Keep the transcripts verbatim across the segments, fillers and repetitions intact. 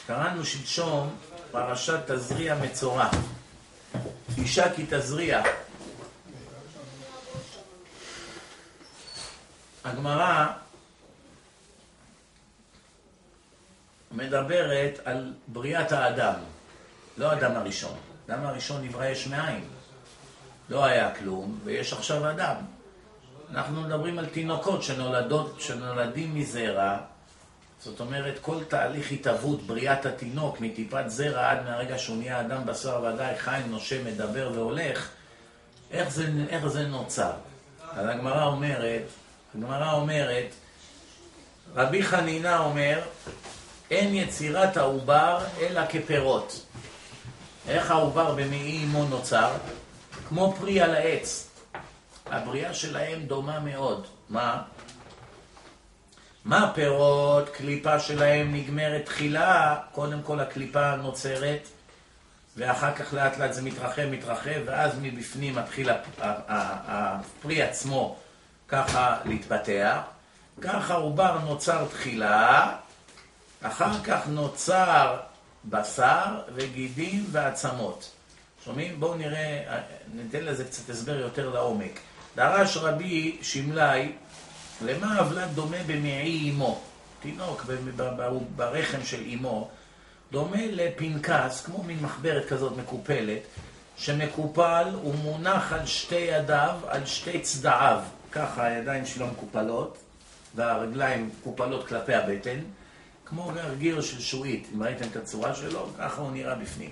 קראנו שלשום פרשת תזריע מצורע. אישה כי תזריע. הגמרא מדברת על בריאת האדם, לא האדם הראשון. האדם הראשון נברא יש מאין. לא היה כלום, ויש עכשיו אדם. אנחנו מדברים על תינוקות שנולדות, שנולדים מזרע. זאת אומרת, כל תהליך התהוות, בריאת התינוק, מטיפת זרע עד מהרגע שהוא נהיה אדם בשר ודי, חי, נושם, מדבר והולך, איך זה, איך זה נוצר? אז הגמרא אומרת, הגמרא אומרת, רבי חנינה אומר, אין יצירת העובר אלא כפירות. איך העובר במעי אמו נוצר? כמו פרי על העץ. הבריאה שלהם דומה מאוד. מה? מה הפירות? קליפה שלהם נגמרת תחילה, קודם כל הקליפה נוצרת, ואחר כך לאט לאט זה מתרחב, מתרחב, ואז מבפנים מתחיל הפרי עצמו ככה להתפתח. ככה עובר נוצר תחילה, אחר כך נוצר בשר וגידים ועצמות. שומעים? בואו נראה, ניתן לזה קצת הסבר יותר לעומק. דרש רבי שמלאי, למה הוולד דומה במעי אמו? תינוק ברחם של אמו, דומה לפנקס, כמו מין מחברת כזאת מקופלת, שמקופל ומונח על שתי ידיו, על שתי צדעיו. ככה הידיים שלו מקופלות, והרגליים מקופלות כלפי הבטן, כמו גרגיר של שועית. אם ראיתם את הצורה שלו, ככה הוא נראה בפנים.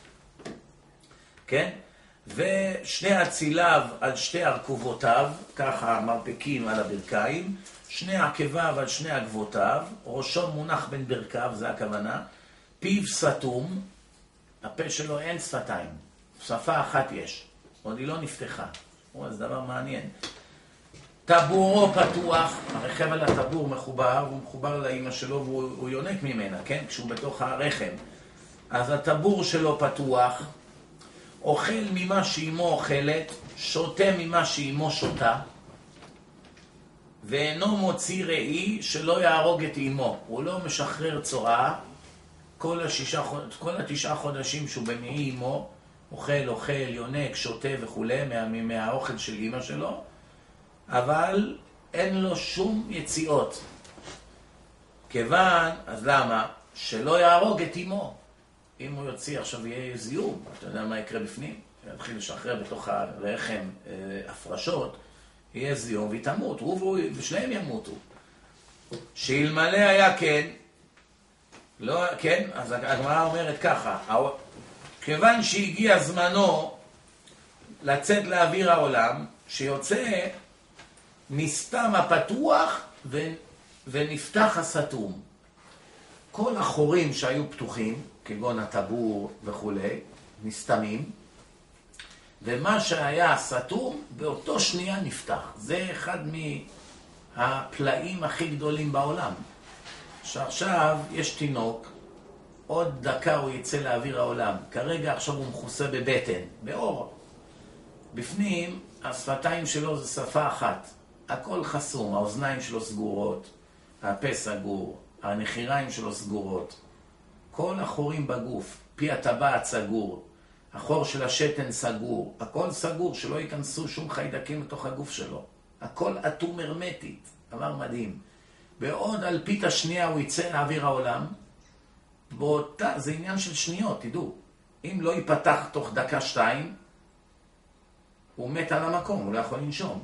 כן? ושני הציליו על שתי ארכובותיו, ככה מרפקים על הברכיים, שני עקביו על שני עקבותיו, ראשו מונח בין ברכיו, זה הכוונה, פיו סתום, הפה שלו אין שפתיים, שפה אחת יש, עוד היא לא נפתחה. זה דבר מעניין. טבורו פתוח, הרכב על הטבור מחובר, הוא מחובר לאמא שלו והוא יונק ממנה, כן? כשהוא בתוך הרחם. אז הטבור שלו פתוח, אוכל ממה שאימו אוכלת, שותה ממה שאימו שותה, ואינו מוציא ראי שלא יהרוג את אימו. הוא לא משחרר צואה, כל, השישה, כל התשעה חודשים שהוא במעי אימו, אוכל, אוכל, יונק, שותה וכו' מה, מהאוכל של אימא שלו, אבל אין לו שום יציאות. כיוון, אז למה? שלא יהרוג את אימו. אם הוא יוציא עכשיו יהיה זיום, אתה יודע מה יקרה בפנים? יתחיל לשחרר בתוך הרחם הפרשות, יהיה זיום והיא תמות, הוא ושניהם ימותו. שאלמלא היה כן, לא, כן, אז הגמרא אומרת ככה, כיוון שהגיע זמנו לצאת לאוויר העולם, שיוצא נסתם הפתוח ו, ונפתח הסתום. כל החורים שהיו פתוחים, כגון הטבור וכו', נסתמים, ומה שהיה סתום, באותו שנייה נפתח. זה אחד מהפלאים הכי גדולים בעולם. שעכשיו יש תינוק, עוד דקה הוא יצא לאוויר העולם. כרגע עכשיו הוא מכוסה בבטן, באור. בפנים, השפתיים שלו זה שפה אחת. הכל חסום, האוזניים שלו סגורות, הפה סגור, הנחיריים שלו סגורות. כל החורים בגוף, פי הטבעת סגור, החור של השתן סגור, הכל סגור, שלא ייכנסו שום חיידקים לתוך הגוף שלו. הכל אטום הרמטית, דבר מדהים. בעוד על פית השנייה הוא יצא לאוויר העולם, באותה, זה עניין של שניות, תדעו. אם לא ייפתח תוך דקה שתיים, הוא מת על המקום, הוא לא יכול לנשום.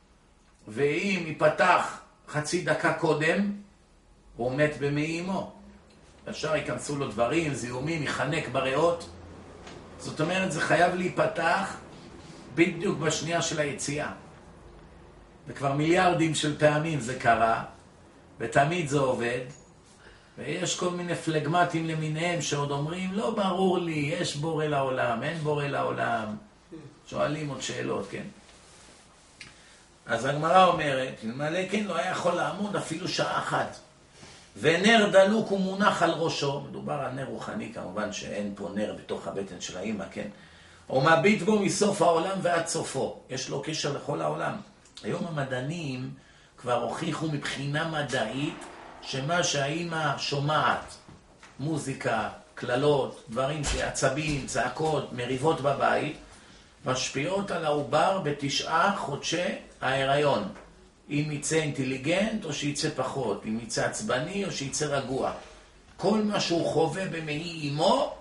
ואם ייפתח חצי דקה קודם, הוא מת במעי אמו. אפשר ייכנסו לו דברים, זיהומים, יחנק בריאות. זאת אומרת, זה חייב להיפתח בדיוק בשנייה של היציאה. וכבר מיליארדים של פעמים זה קרה, ותמיד זה עובד. ויש כל מיני פלגמטים למיניהם שעוד אומרים, לא ברור לי, יש בורא לעולם, אין בורא לעולם. שואלים עוד שאלות, כן? אז הגמרא אומרת, אלמלא כן לא היה יכול לעמוד אפילו שעה אחת. ונר דלוק הוא מונח על ראשו, מדובר על נר רוחני, כמובן שאין פה נר בתוך הבטן של האמא, כן? הוא מביט בו מסוף העולם ועד סופו, יש לו קשר לכל העולם. היום המדענים כבר הוכיחו מבחינה מדעית שמה שהאמא שומעת מוזיקה, כללות, דברים שעצבים, צעקות, מריבות בבית, משפיעות על העובר בתשעה חודשי ההיריון. אם יצא אינטליגנט או שיצא פחות, אם יצא עצבני או שיצא רגוע. כל מה שהוא חווה במעי אמו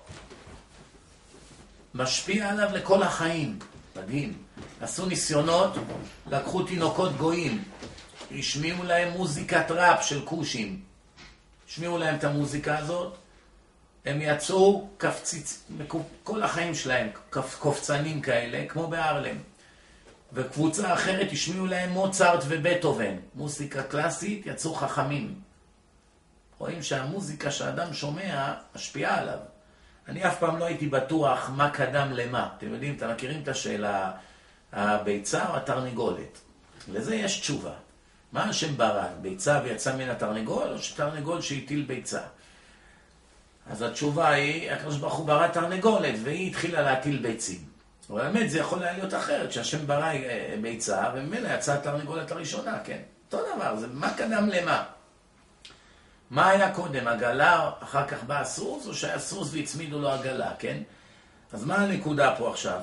משפיע עליו לכל החיים. מדהים. עשו ניסיונות, לקחו תינוקות גויים, השמיעו להם מוזיקת ראפ של קושים. השמיעו להם את המוזיקה הזאת, הם יצאו קפציץ, כל החיים שלהם, קופצנים כאלה, כמו בארלם. וקבוצה אחרת השמיעו להם מוצרט ובטהובן, מוזיקה קלאסית, יצאו חכמים. רואים שהמוזיקה שהאדם שומע משפיעה עליו. אני אף פעם לא הייתי בטוח מה קדם למה. אתם יודעים, אתם מכירים את השאלה, הביצה או התרנגולת? לזה יש תשובה. מה השם ברא? ביצה ויצא מן התרנגול, או שתרנגול שהטיל ביצה? אז התשובה היא, הקדוש ברוך הוא ברא תרנגולת, והיא התחילה להטיל ביצים. אבל באמת זה יכול להיות אחרת, שהשם ברא ביצה, וממילא יצאה התרנגולת הראשונה, כן? אותו דבר, זה מה קדם למה? מה היה קודם, עגלה, אחר כך בא הסוס, או שהיה סוס והצמידו לו עגלה, כן? אז מה הנקודה פה עכשיו?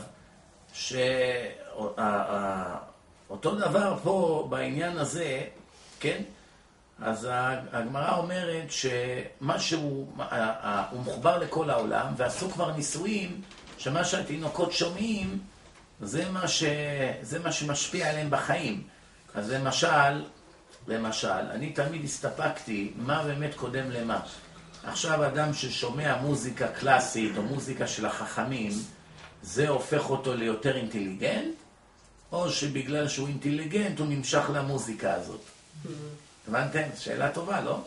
שאותו דבר פה בעניין הזה, כן? אז הגמרא אומרת שמה שהוא, הוא מחובר לכל העולם, ועשו כבר ניסויים, שמה שהתינוקות שומעים, זה מה, ש, זה מה שמשפיע עליהם בחיים. אז למשל, למשל, אני תמיד הסתפקתי מה באמת קודם למה. עכשיו אדם ששומע מוזיקה קלאסית או מוזיקה של החכמים, זה הופך אותו ליותר אינטליגנט, או שבגלל שהוא אינטליגנט הוא נמשך למוזיקה הזאת. הבנתם? שאלה טובה, לא?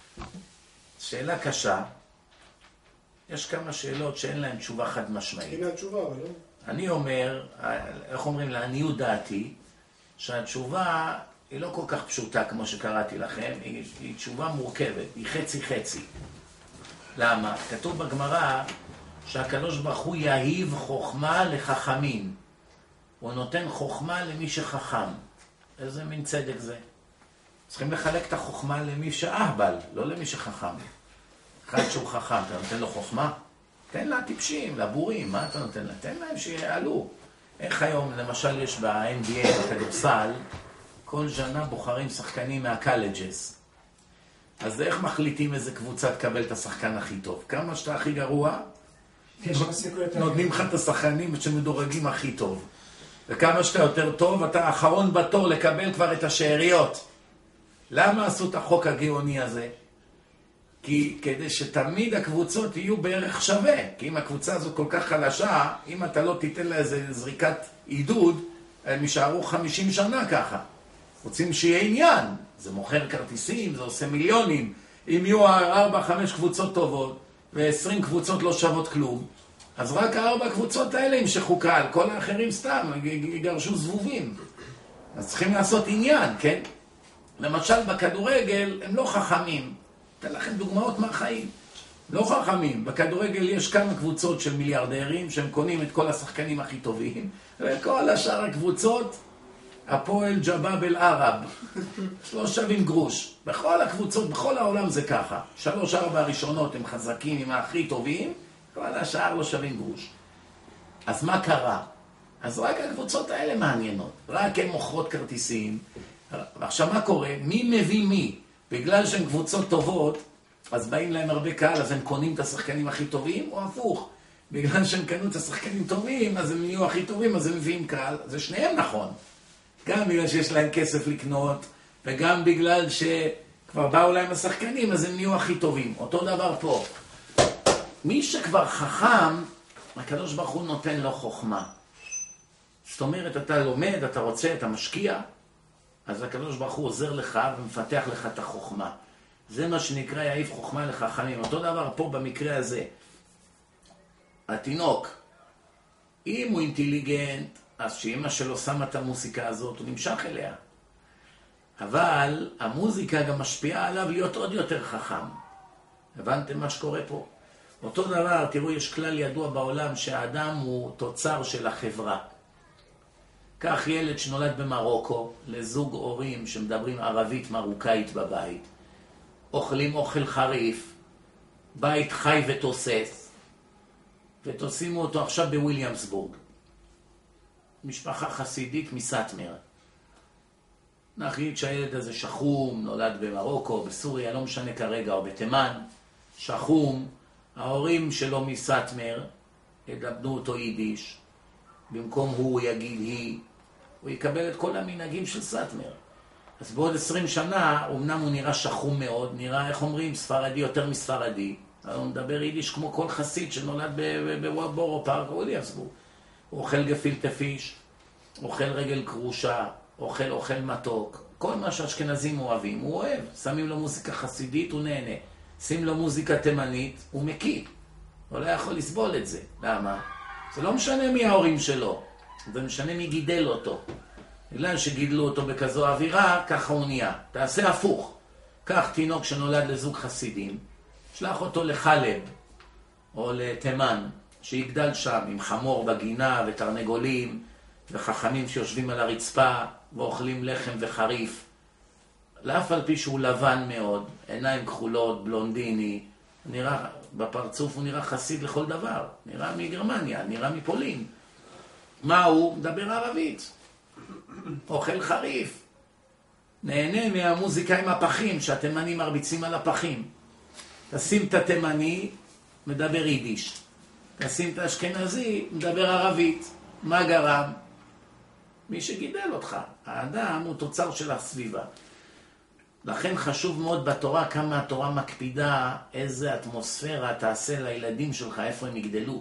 שאלה קשה. יש כמה שאלות שאין להן תשובה חד משמעית. הנה התשובה, אבל לא. אני אומר, איך אומרים, לעניות דעתי, שהתשובה היא לא כל כך פשוטה כמו שקראתי לכם, היא, היא תשובה מורכבת, היא חצי חצי. למה? כתוב בגמרא שהקדוש ברוך הוא יהיב חוכמה לחכמים. הוא נותן חוכמה למי שחכם. איזה מין צדק זה? צריכים לחלק את החוכמה למי שאהבל, לא למי שחכם. אחד שהוא חכם, אתה נותן לו חוכמה? תן לה טיפשים, לבורים, מה אתה נותן לה? תן להם שיעלו. איך היום, למשל, יש ב-אן בי איי, בכדורסל, כל שנה בוחרים שחקנים מהקולג'ס. אז איך מחליטים איזה קבוצה תקבל את השחקן הכי טוב? כמה שאתה הכי גרוע, נותנים לך את השחקנים שמדורגים הכי טוב. וכמה שאתה יותר טוב, אתה האחרון בתור לקבל כבר את השאריות. למה עשו את החוק הגאוני הזה? כי כדי שתמיד הקבוצות יהיו בערך שווה. כי אם הקבוצה הזאת כל כך חלשה, אם אתה לא תיתן לה איזה זריקת עידוד, הם יישארו חמישים שנה ככה. רוצים שיהיה עניין. זה מוכר כרטיסים, זה עושה מיליונים. אם יהיו ארבע, חמש קבוצות טובות, ועשרים קבוצות לא שוות כלום, אז רק הארבע קבוצות האלה ימשכו קהל. כל האחרים סתם, יגרשו זבובים. אז צריכים לעשות עניין, כן? למשל, בכדורגל הם לא חכמים. אתן לכם דוגמאות מהחיים. לא חכמים. בכדורגל יש כמה קבוצות של מיליארדרים שהם קונים את כל השחקנים הכי טובים, וכל השאר הקבוצות, הפועל ג'באב אל ערב, לא שווים גרוש. בכל הקבוצות, בכל העולם זה ככה. שלוש ארבע הראשונות הם חזקים עם הכי טובים, כל השאר לא שווים גרוש. אז מה קרה? אז רק הקבוצות האלה מעניינות. רק הן מוכרות כרטיסים. ועכשיו מה קורה? מי מביא מי? בגלל שהן קבוצות טובות, אז באים להם הרבה קהל, אז הם קונים את השחקנים הכי טובים, או הפוך. בגלל שהם קנו את השחקנים טובים, אז הם יהיו הכי טובים, אז הם מביאים קהל. זה שניהם נכון. גם בגלל שיש להם כסף לקנות, וגם בגלל שכבר באו להם השחקנים, אז הם נהיו הכי טובים. אותו דבר פה. מי שכבר חכם, הקדוש ברוך הוא נותן לו חוכמה. זאת אומרת, אתה לומד, אתה רוצה, אתה משקיע, אז הקדוש ברוך הוא עוזר לך ומפתח לך את החוכמה. זה מה שנקרא יעיף חוכמה לחכמים. אותו דבר פה במקרה הזה. התינוק, אם הוא אינטליגנט, אז שאמא שלו שמה את המוזיקה הזאת, הוא נמשך אליה. אבל המוזיקה גם משפיעה עליו להיות עוד יותר חכם. הבנתם מה שקורה פה? אותו דבר, תראו, יש כלל ידוע בעולם שהאדם הוא תוצר של החברה. כך ילד שנולד במרוקו, לזוג הורים שמדברים ערבית מרוקאית בבית, אוכלים אוכל חריף, בית חי ותוסס, ותשימו אותו עכשיו בוויליאמסבורג. משפחה חסידית מסטמר. נגיד שהילד הזה שחום, נולד במרוקו, בסוריה, לא משנה כרגע, או בתימן, שחום, ההורים שלו מסטמר, ידבנו אותו יידיש, במקום הוא יגיד היא, הוא יקבל את כל המנהגים של סטמר. אז בעוד עשרים שנה, אמנם הוא נראה שחום מאוד, נראה, איך אומרים, ספרדי יותר מספרדי, הוא מדבר יידיש כמו כל חסיד שנולד בבורו פארק וויליאמסבורג. הוא אוכל גפילטה פיש, אוכל רגל קרושה, אוכל אוכל מתוק, כל מה שהאשכנזים אוהבים, הוא אוהב. שמים לו מוזיקה חסידית, הוא נהנה. שים לו מוזיקה תימנית, הוא מקיא. הוא לא יכול לסבול את זה. למה? זה לא משנה מי ההורים שלו, זה משנה מי גידל אותו. בגלל שגידלו אותו בכזו אווירה, ככה הוא נהיה. תעשה הפוך. קח תינוק שנולד לזוג חסידים, שלח אותו לחלב או לתימן, שיגדל שם עם חמור בגינה ותרנגולים וחכמים שיושבים על הרצפה ואוכלים לחם וחריף. לאף על פי שהוא לבן מאוד, עיניים כחולות, בלונדיני, נראה, בפרצוף הוא נראה חסיד לכל דבר. נראה מגרמניה, נראה מפולין. מה הוא? מדבר ערבית. אוכל חריף. נהנה מהמוזיקה עם הפחים, שהתימנים מרביצים על הפחים. תשים את התימני, מדבר יידיש. תשים את האשכנזי, מדבר ערבית. מה גרם? מי שגידל אותך. האדם הוא תוצר של הסביבה. לכן חשוב מאוד בתורה כמה התורה מקפידה איזה אטמוספירה תעשה לילדים שלך, איפה הם יגדלו.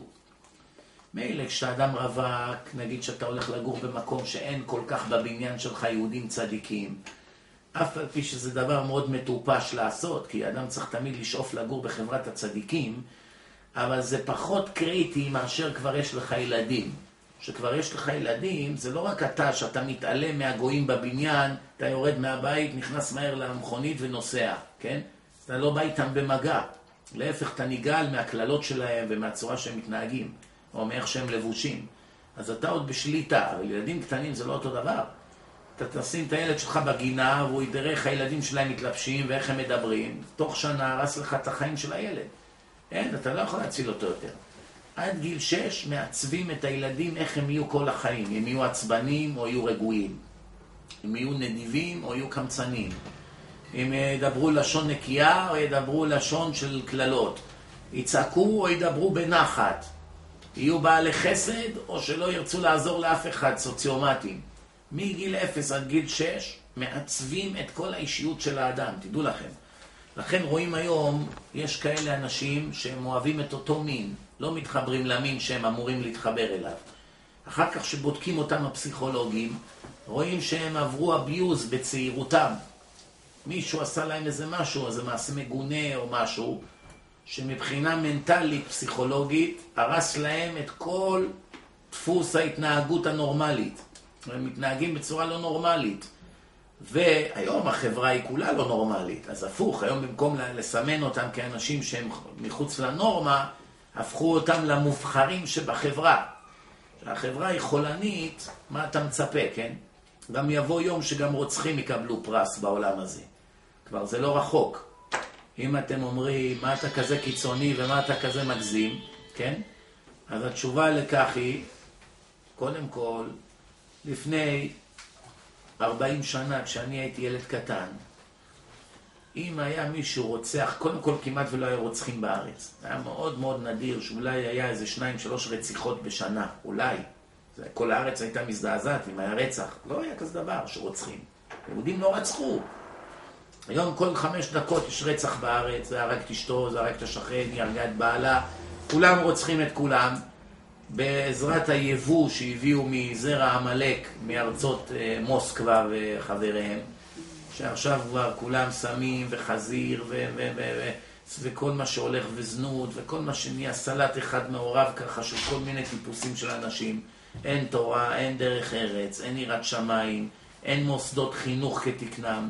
מילא כשאדם רווק, נגיד שאתה הולך לגור במקום שאין כל כך בבניין שלך יהודים צדיקים, אף על פי שזה דבר מאוד מטופש לעשות, כי אדם צריך תמיד לשאוף לגור בחברת הצדיקים, אבל זה פחות קריטי מאשר כבר יש לך ילדים. שכבר יש לך ילדים, זה לא רק אתה שאתה מתעלם מהגויים בבניין, אתה יורד מהבית, נכנס מהר למכונית ונוסע, כן? אתה לא בא איתם במגע. להפך, אתה ניגל מהכללות שלהם ומהצורה שהם מתנהגים, או מאיך שהם לבושים. אז אתה עוד בשליטה, אבל ילדים קטנים זה לא אותו דבר. אתה תשים את הילד שלך בגינה, והוא ידרך איך הילדים שלהם מתלבשים ואיך הם מדברים. תוך שנה הרס לך את החיים של הילד. אין, אתה לא יכול להציל אותו יותר. עד גיל שש מעצבים את הילדים איך הם יהיו כל החיים. הם יהיו עצבנים או יהיו רגועים. הם יהיו נדיבים או יהיו קמצנים. הם ידברו לשון נקייה או ידברו לשון של כללות. יצעקו או ידברו בנחת. יהיו בעלי חסד או שלא ירצו לעזור לאף אחד, סוציומטים. מגיל אפס עד גיל שש מעצבים את כל האישיות של האדם, תדעו לכם. לכן רואים היום, יש כאלה אנשים שהם אוהבים את אותו מין, לא מתחברים למין שהם אמורים להתחבר אליו. אחר כך שבודקים אותם הפסיכולוגים, רואים שהם עברו אביוז בצעירותם. מישהו עשה להם איזה משהו, איזה מעשה מגונה או משהו, שמבחינה מנטלית, פסיכולוגית, הרס להם את כל דפוס ההתנהגות הנורמלית. הם מתנהגים בצורה לא נורמלית. והיום החברה היא כולה לא נורמלית. אז הפוך, היום במקום לסמן אותם כאנשים שהם מחוץ לנורמה, הפכו אותם למובחרים שבחברה. כשהחברה היא חולנית, מה אתה מצפה, כן? גם יבוא יום שגם רוצחים יקבלו פרס בעולם הזה. כבר זה לא רחוק. אם אתם אומרים, מה אתה כזה קיצוני ומה אתה כזה מגזים, כן? אז התשובה לכך היא, קודם כל, לפני ארבעים שנה, כשאני הייתי ילד קטן, אם היה מישהו רוצח, קודם כל כמעט ולא היה רוצחים בארץ. היה מאוד מאוד נדיר שאולי היה איזה שניים, שלוש רציחות בשנה, אולי. כל הארץ הייתה מזדעזעת אם היה רצח. לא היה כזה דבר שרוצחים. יהודים לא רצחו. היום כל חמש דקות יש רצח בארץ, זה הרג את אשתו, זה הרג את השכן, היא הרגה את בעלה. כולם רוצחים את כולם. בעזרת היבוא שהביאו מזרע המלך, מארצות מוסקבה וחבריהם, שעכשיו כבר כולם שמים וחזיר ו- ו- ו- ו- וכל מה שהולך וזנות וכל מה שנהיה סלט אחד מעורב ככה של כל מיני טיפוסים של אנשים. אין תורה, אין דרך ארץ, אין יראת שמיים, אין מוסדות חינוך כתקנם.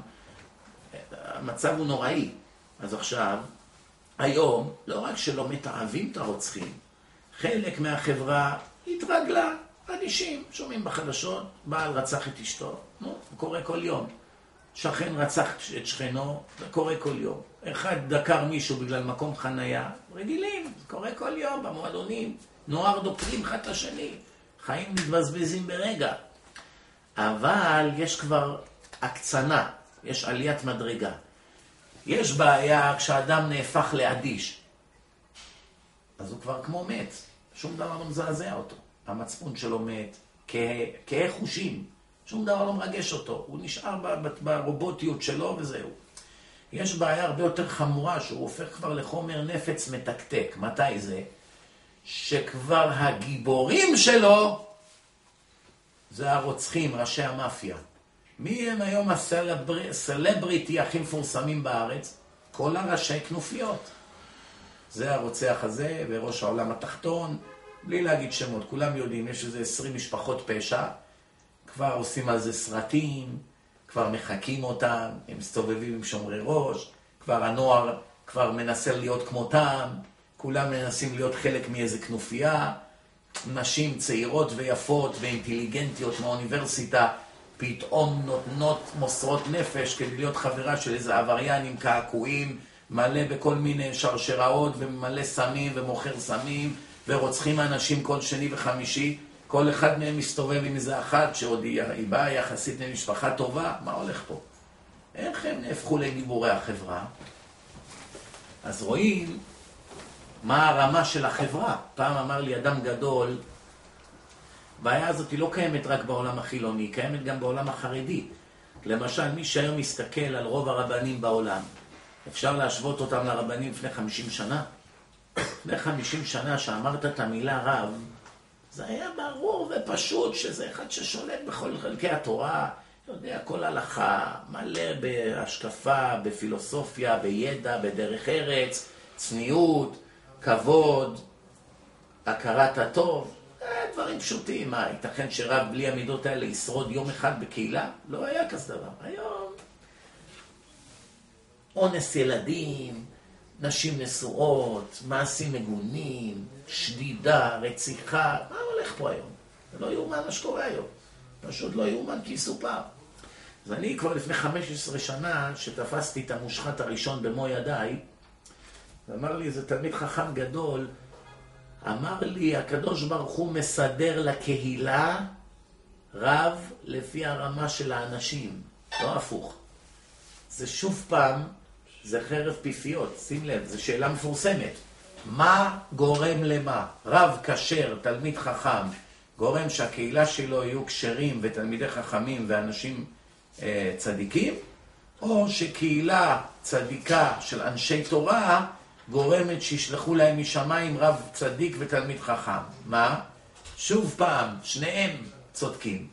המצב הוא נוראי. אז עכשיו, היום, לא רק שלא מתעבים את הרוצחים, חלק מהחברה התרגלה, אדישים, שומעים בחדשות, בעל רצח את אשתו, נו, זה קורה כל יום. שכן רצח את שכנו, זה קורה כל יום. אחד דקר מישהו בגלל מקום חנייה, רגילים, זה קורה כל יום במועדונים, נוער דוקרים אחד את השני, חיים מתבזבזים ברגע. אבל יש כבר הקצנה, יש עליית מדרגה. יש בעיה כשאדם נהפך לאדיש, אז הוא כבר כמו מת, שום דבר לא מזעזע אותו. המצפון שלו מת, כהה חושים, שום דבר לא מרגש אותו, הוא נשאר ברובוטיות שלו וזהו. יש בעיה הרבה יותר חמורה שהוא הופך כבר לחומר נפץ מתקתק. מתי זה? שכבר הגיבורים שלו זה הרוצחים, ראשי המאפיה. מי הם היום הסלבריטי הכי מפורסמים בארץ? כל הראשי כנופיות. זה הרוצח הזה וראש העולם התחתון, בלי להגיד שמות, כולם יודעים, יש איזה עשרים משפחות פשע, כבר עושים על זה סרטים, כבר מחקים אותם, הם מסתובבים עם שומרי ראש, כבר הנוער כבר מנסה להיות כמותם, כולם מנסים להיות חלק מאיזה כנופיה, נשים צעירות ויפות ואינטליגנטיות מהאוניברסיטה, פתאום נותנות מוסרות נפש כדי להיות חברה של איזה עבריין עם קעקועים, מלא בכל מיני שרשראות ומלא סמים ומוכר סמים, ורוצחים אנשים כל שני וחמישי. כל אחד מהם מסתובב עם איזה אחת שעוד היא, היא באה יחסית למשפחה טובה. מה הולך פה? איך הם נהפכו לגיבורי החברה? אז רואים מה הרמה של החברה. פעם אמר לי אדם גדול, הבעיה הזאת היא לא קיימת רק בעולם החילוני, היא קיימת גם בעולם החרדי. למשל, מי שהיום מסתכל על רוב הרבנים בעולם, אפשר להשוות אותם לרבנים לפני חמישים שנה? לפני חמישים שנה שאמרת את המילה רב, זה היה ברור ופשוט שזה אחד ששולט בכל חלקי התורה, יודע, כל הלכה, מלא בהשקפה, בפילוסופיה, בידע, בדרך ארץ, צניעות, כבוד, הכרת הטוב, דברים פשוטים. מה, ייתכן שרב בלי המידות האלה ישרוד יום אחד בקהילה? לא היה כזה דבר. היום אונס ילדים, נשים נשואות, מעשים מגונים, שדידה, רציחה, מה הולך פה היום? זה לא יאומן מה שקורה היום. פשוט לא יאומן כי יסופר. אז אני כבר לפני חמש עשרה שנה שתפסתי את המושחת הראשון במו ידיי, ואמר לי, זה תלמיד חכם גדול, אמר לי, הקדוש ברוך הוא מסדר לקהילה רב לפי הרמה של האנשים, לא הפוך. זה שוב פעם, זה חרב פיפיות, שים לב, זו שאלה מפורסמת. מה גורם למה? רב כשר, תלמיד חכם, גורם שהקהילה שלו יהיו כשרים ותלמידי חכמים ואנשים אה, צדיקים, או שקהילה צדיקה של אנשי תורה גורמת שישלחו להם משמיים רב צדיק ותלמיד חכם. מה? שוב פעם, שניהם צודקים.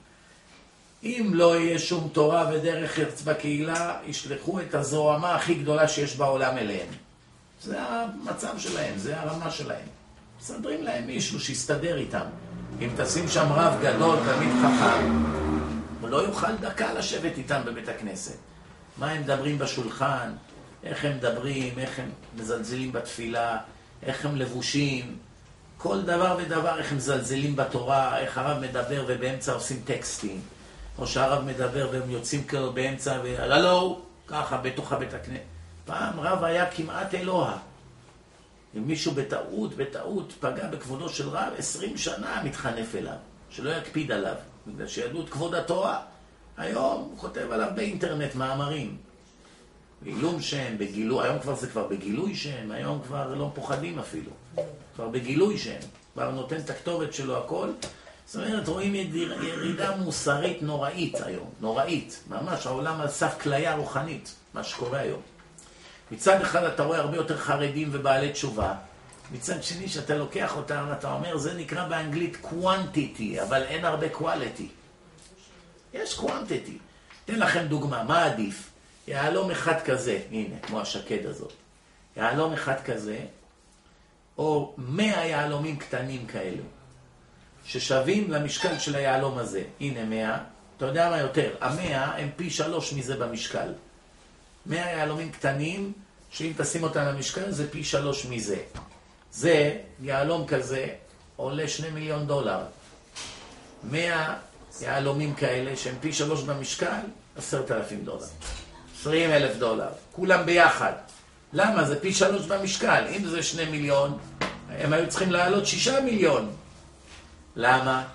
אם לא יהיה שום תורה ודרך ארץ בקהילה, ישלחו את הזוהמה הכי גדולה שיש בעולם אליהם. זה המצב שלהם, זה הרמה שלהם. מסדרים להם מישהו שיסתדר איתם. אם תשים שם רב גדול, תלמיד חכם, הוא לא יוכל דקה לשבת איתם בבית הכנסת. מה הם מדברים בשולחן, איך הם מדברים, איך הם מזלזלים בתפילה, איך הם לבושים, כל דבר ודבר, איך הם מזלזלים בתורה, איך הרב מדבר ובאמצע עושים טקסטים. או שהרב מדבר והם יוצאים כאילו באמצע והלו, ככה בתוך הבית הכנסת. פעם רב היה כמעט אלוה. אם מישהו בטעות, בטעות פגע בכבודו של רב, עשרים שנה מתחנף אליו, שלא יקפיד עליו, בגלל שידעו את כבוד התורה. היום הוא כותב עליו באינטרנט מאמרים. בעילום שם, בגילוי, היום כבר זה כבר בגילוי שם, היום כבר לא פוחדים אפילו. כבר בגילוי שם, כבר נותן את הכתובת שלו הכל. זאת אומרת, רואים ירידה מוסרית נוראית היום, נוראית. ממש העולם על סף כליה רוחנית, מה שקורה היום. מצד אחד אתה רואה הרבה יותר חרדים ובעלי תשובה. מצד שני שאתה לוקח אותם, אתה אומר, זה נקרא באנגלית quantity, אבל אין הרבה quality. יש quantity. תן לכם דוגמה, מה עדיף? יעלום אחד כזה, הנה, כמו השקד הזאת. יעלום אחד כזה, או מאה יעלומים קטנים כאלו, ששווים למשקל של היעלום הזה. הנה מאה, אתה יודע מה יותר? המאה הם פי שלוש מזה במשקל. מאה יעלומים קטנים, שאם תשים אותם למשקל, זה פי שלוש מזה. זה, יעלום כזה, עולה שני מיליון דולר. מאה יעלומים כאלה, שהם פי שלוש במשקל, עשרת אלפים דולר. עשרים אלף דולר. כולם ביחד. למה? זה פי שלוש במשקל. אם זה שני מיליון, הם היו צריכים לעלות שישה מיליון. למה?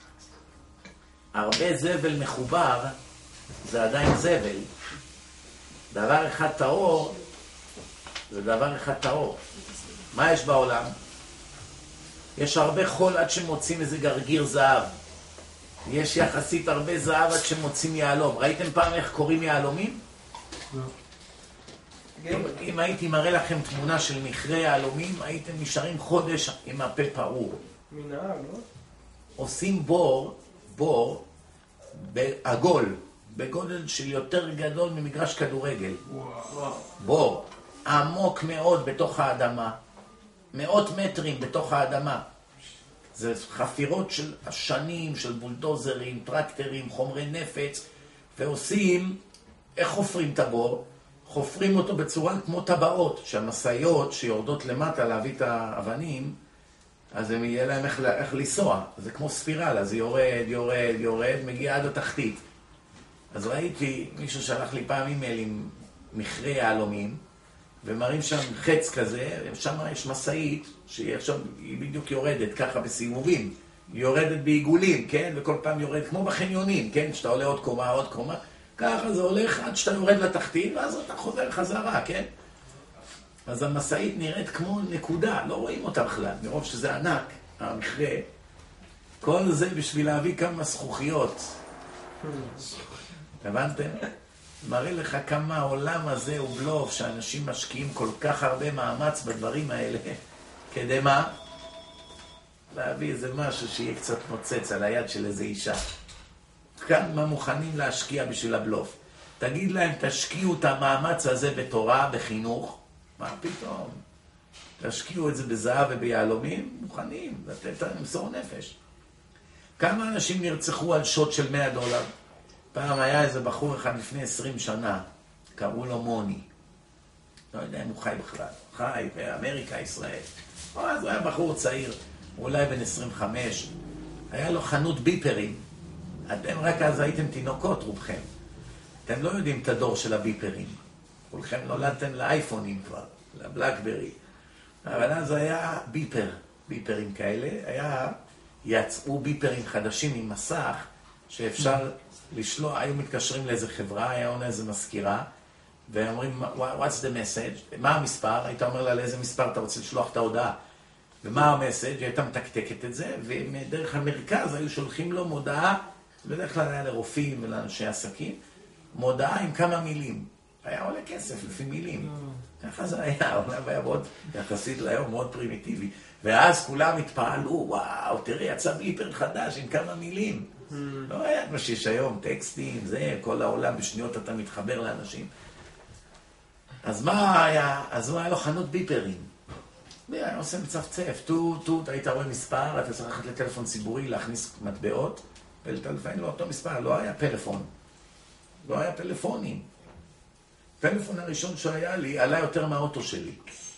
הרבה זבל מחובר, זה עדיין זבל. דבר אחד טהור, זה דבר אחד טהור. מה יש בעולם? יש הרבה חול עד שמוצאים איזה גרגיר זהב. יש יחסית הרבה זהב עד שמוצאים יעלום. ראיתם פעם איך קוראים יעלומים? לא. אם, אם הייתי מראה לכם תמונה של מכרה יעלומים, הייתם נשארים חודש עם הפה פעור. מנהג, לא? עושים בור, בור, בעגול, בגודל של יותר גדול ממגרש כדורגל. וואו. בור, עמוק מאוד בתוך האדמה. מאות מטרים בתוך האדמה. זה חפירות של השנים, של בולדוזרים, טרקטרים, חומרי נפץ, ועושים, איך חופרים את הבור? חופרים אותו בצורה כמו טבעות, שהמסעיות שיורדות למטה להביא את האבנים, אז הם יהיה להם איך, איך לנסוע. זה כמו ספירלה, זה יורד, יורד, יורד, מגיע עד התחתית. אז ראיתי, מישהו שלח לי פעם אימייל עם מכרה יעלומים, ומראים שם חץ כזה, שם יש מסעית, שהיא עכשיו, היא בדיוק יורדת ככה בסיבובים, היא יורדת בעיגולים, כן? וכל פעם יורדת, כמו בחניונים, כן? שאתה עולה עוד קומה, עוד קומה, ככה זה הולך עד שאתה יורד לתחתית, ואז אתה חוזר חזרה, כן? אז המסעית נראית כמו נקודה, לא רואים אותה בכלל, מרוב שזה ענק, המכרה. כל זה בשביל להביא כמה זכוכיות. הבנתם? מראה לך כמה העולם הזה הוא בלוף, שאנשים משקיעים כל כך הרבה מאמץ בדברים האלה. כדי מה? להביא איזה משהו שיהיה קצת מוצץ על היד של איזה אישה. כאן מה מוכנים להשקיע בשביל הבלוף. תגיד להם, תשקיעו את המאמץ הזה בתורה, בחינוך. מה פתאום? תשקיעו את זה בזהב וביעלומים, מוכנים לתת להם מסור נפש. כמה אנשים נרצחו על שוט של מאה דולר? פעם היה איזה בחור אחד לפני עשרים שנה, קראו לו מוני. לא יודע אם הוא חי בכלל. חי באמריקה, ישראל. או אז הוא היה בחור צעיר, אולי בן עשרים וחמש. היה לו חנות ביפרים. אתם רק אז הייתם תינוקות, רובכם. אתם לא יודעים את הדור של הביפרים. כולכם נולדתם לאייפונים כבר, לבלקברי. אבל אז היה ביפר, ביפרים כאלה. היה, יצאו ביפרים חדשים עם מסך, שאפשר לשלוח, היו מתקשרים לאיזה חברה, היה עונה איזה מזכירה, ואומרים, what's the message? מה המספר? היית אומר לה, לאיזה מספר אתה רוצה לשלוח את ההודעה? ומה המסאג'? היא הייתה מתקתקת את זה, ומדרך המרכז היו שולחים לו מודעה, בדרך כלל היה לרופאים ולאנשי עסקים, מודעה עם כמה מילים. היה עולה כסף לפי מילים. ככה זה היה, עולם היה מאוד, יחסית ליום, מאוד פרימיטיבי. ואז כולם התפעלו, וואו, תראה, יצא ביפר חדש עם כמה מילים. לא היה מה שיש היום, טקסטים, זה, כל העולם, בשניות אתה מתחבר לאנשים. אז מה היה? אז הוא היה לו חנות ביפרים. היה עושה מצפצף, טוט, טוט, היית רואה מספר, אתה צריך ללכת לטלפון ציבורי, להכניס מטבעות, ולטלפן לו אותו מספר, לא היה פלאפון. לא היה פלאפונים. הפלאפון הראשון שהיה לי, עלה יותר מהאוטו שלי.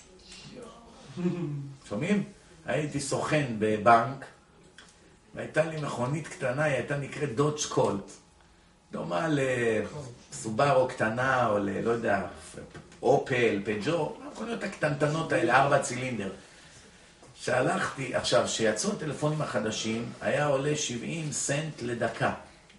שומעים? הייתי סוכן בבנק, והייתה לי מכונית קטנה, היא הייתה נקראת דודג' קולט. דומה לסובארו קטנה, או ל... לא יודע, אופל, פג'ו, המכוניות הקטנטנות האלה, ארבע צילינדר. שהלכתי, עכשיו, שיצאו הטלפונים החדשים, היה עולה שבעים סנט לדקה.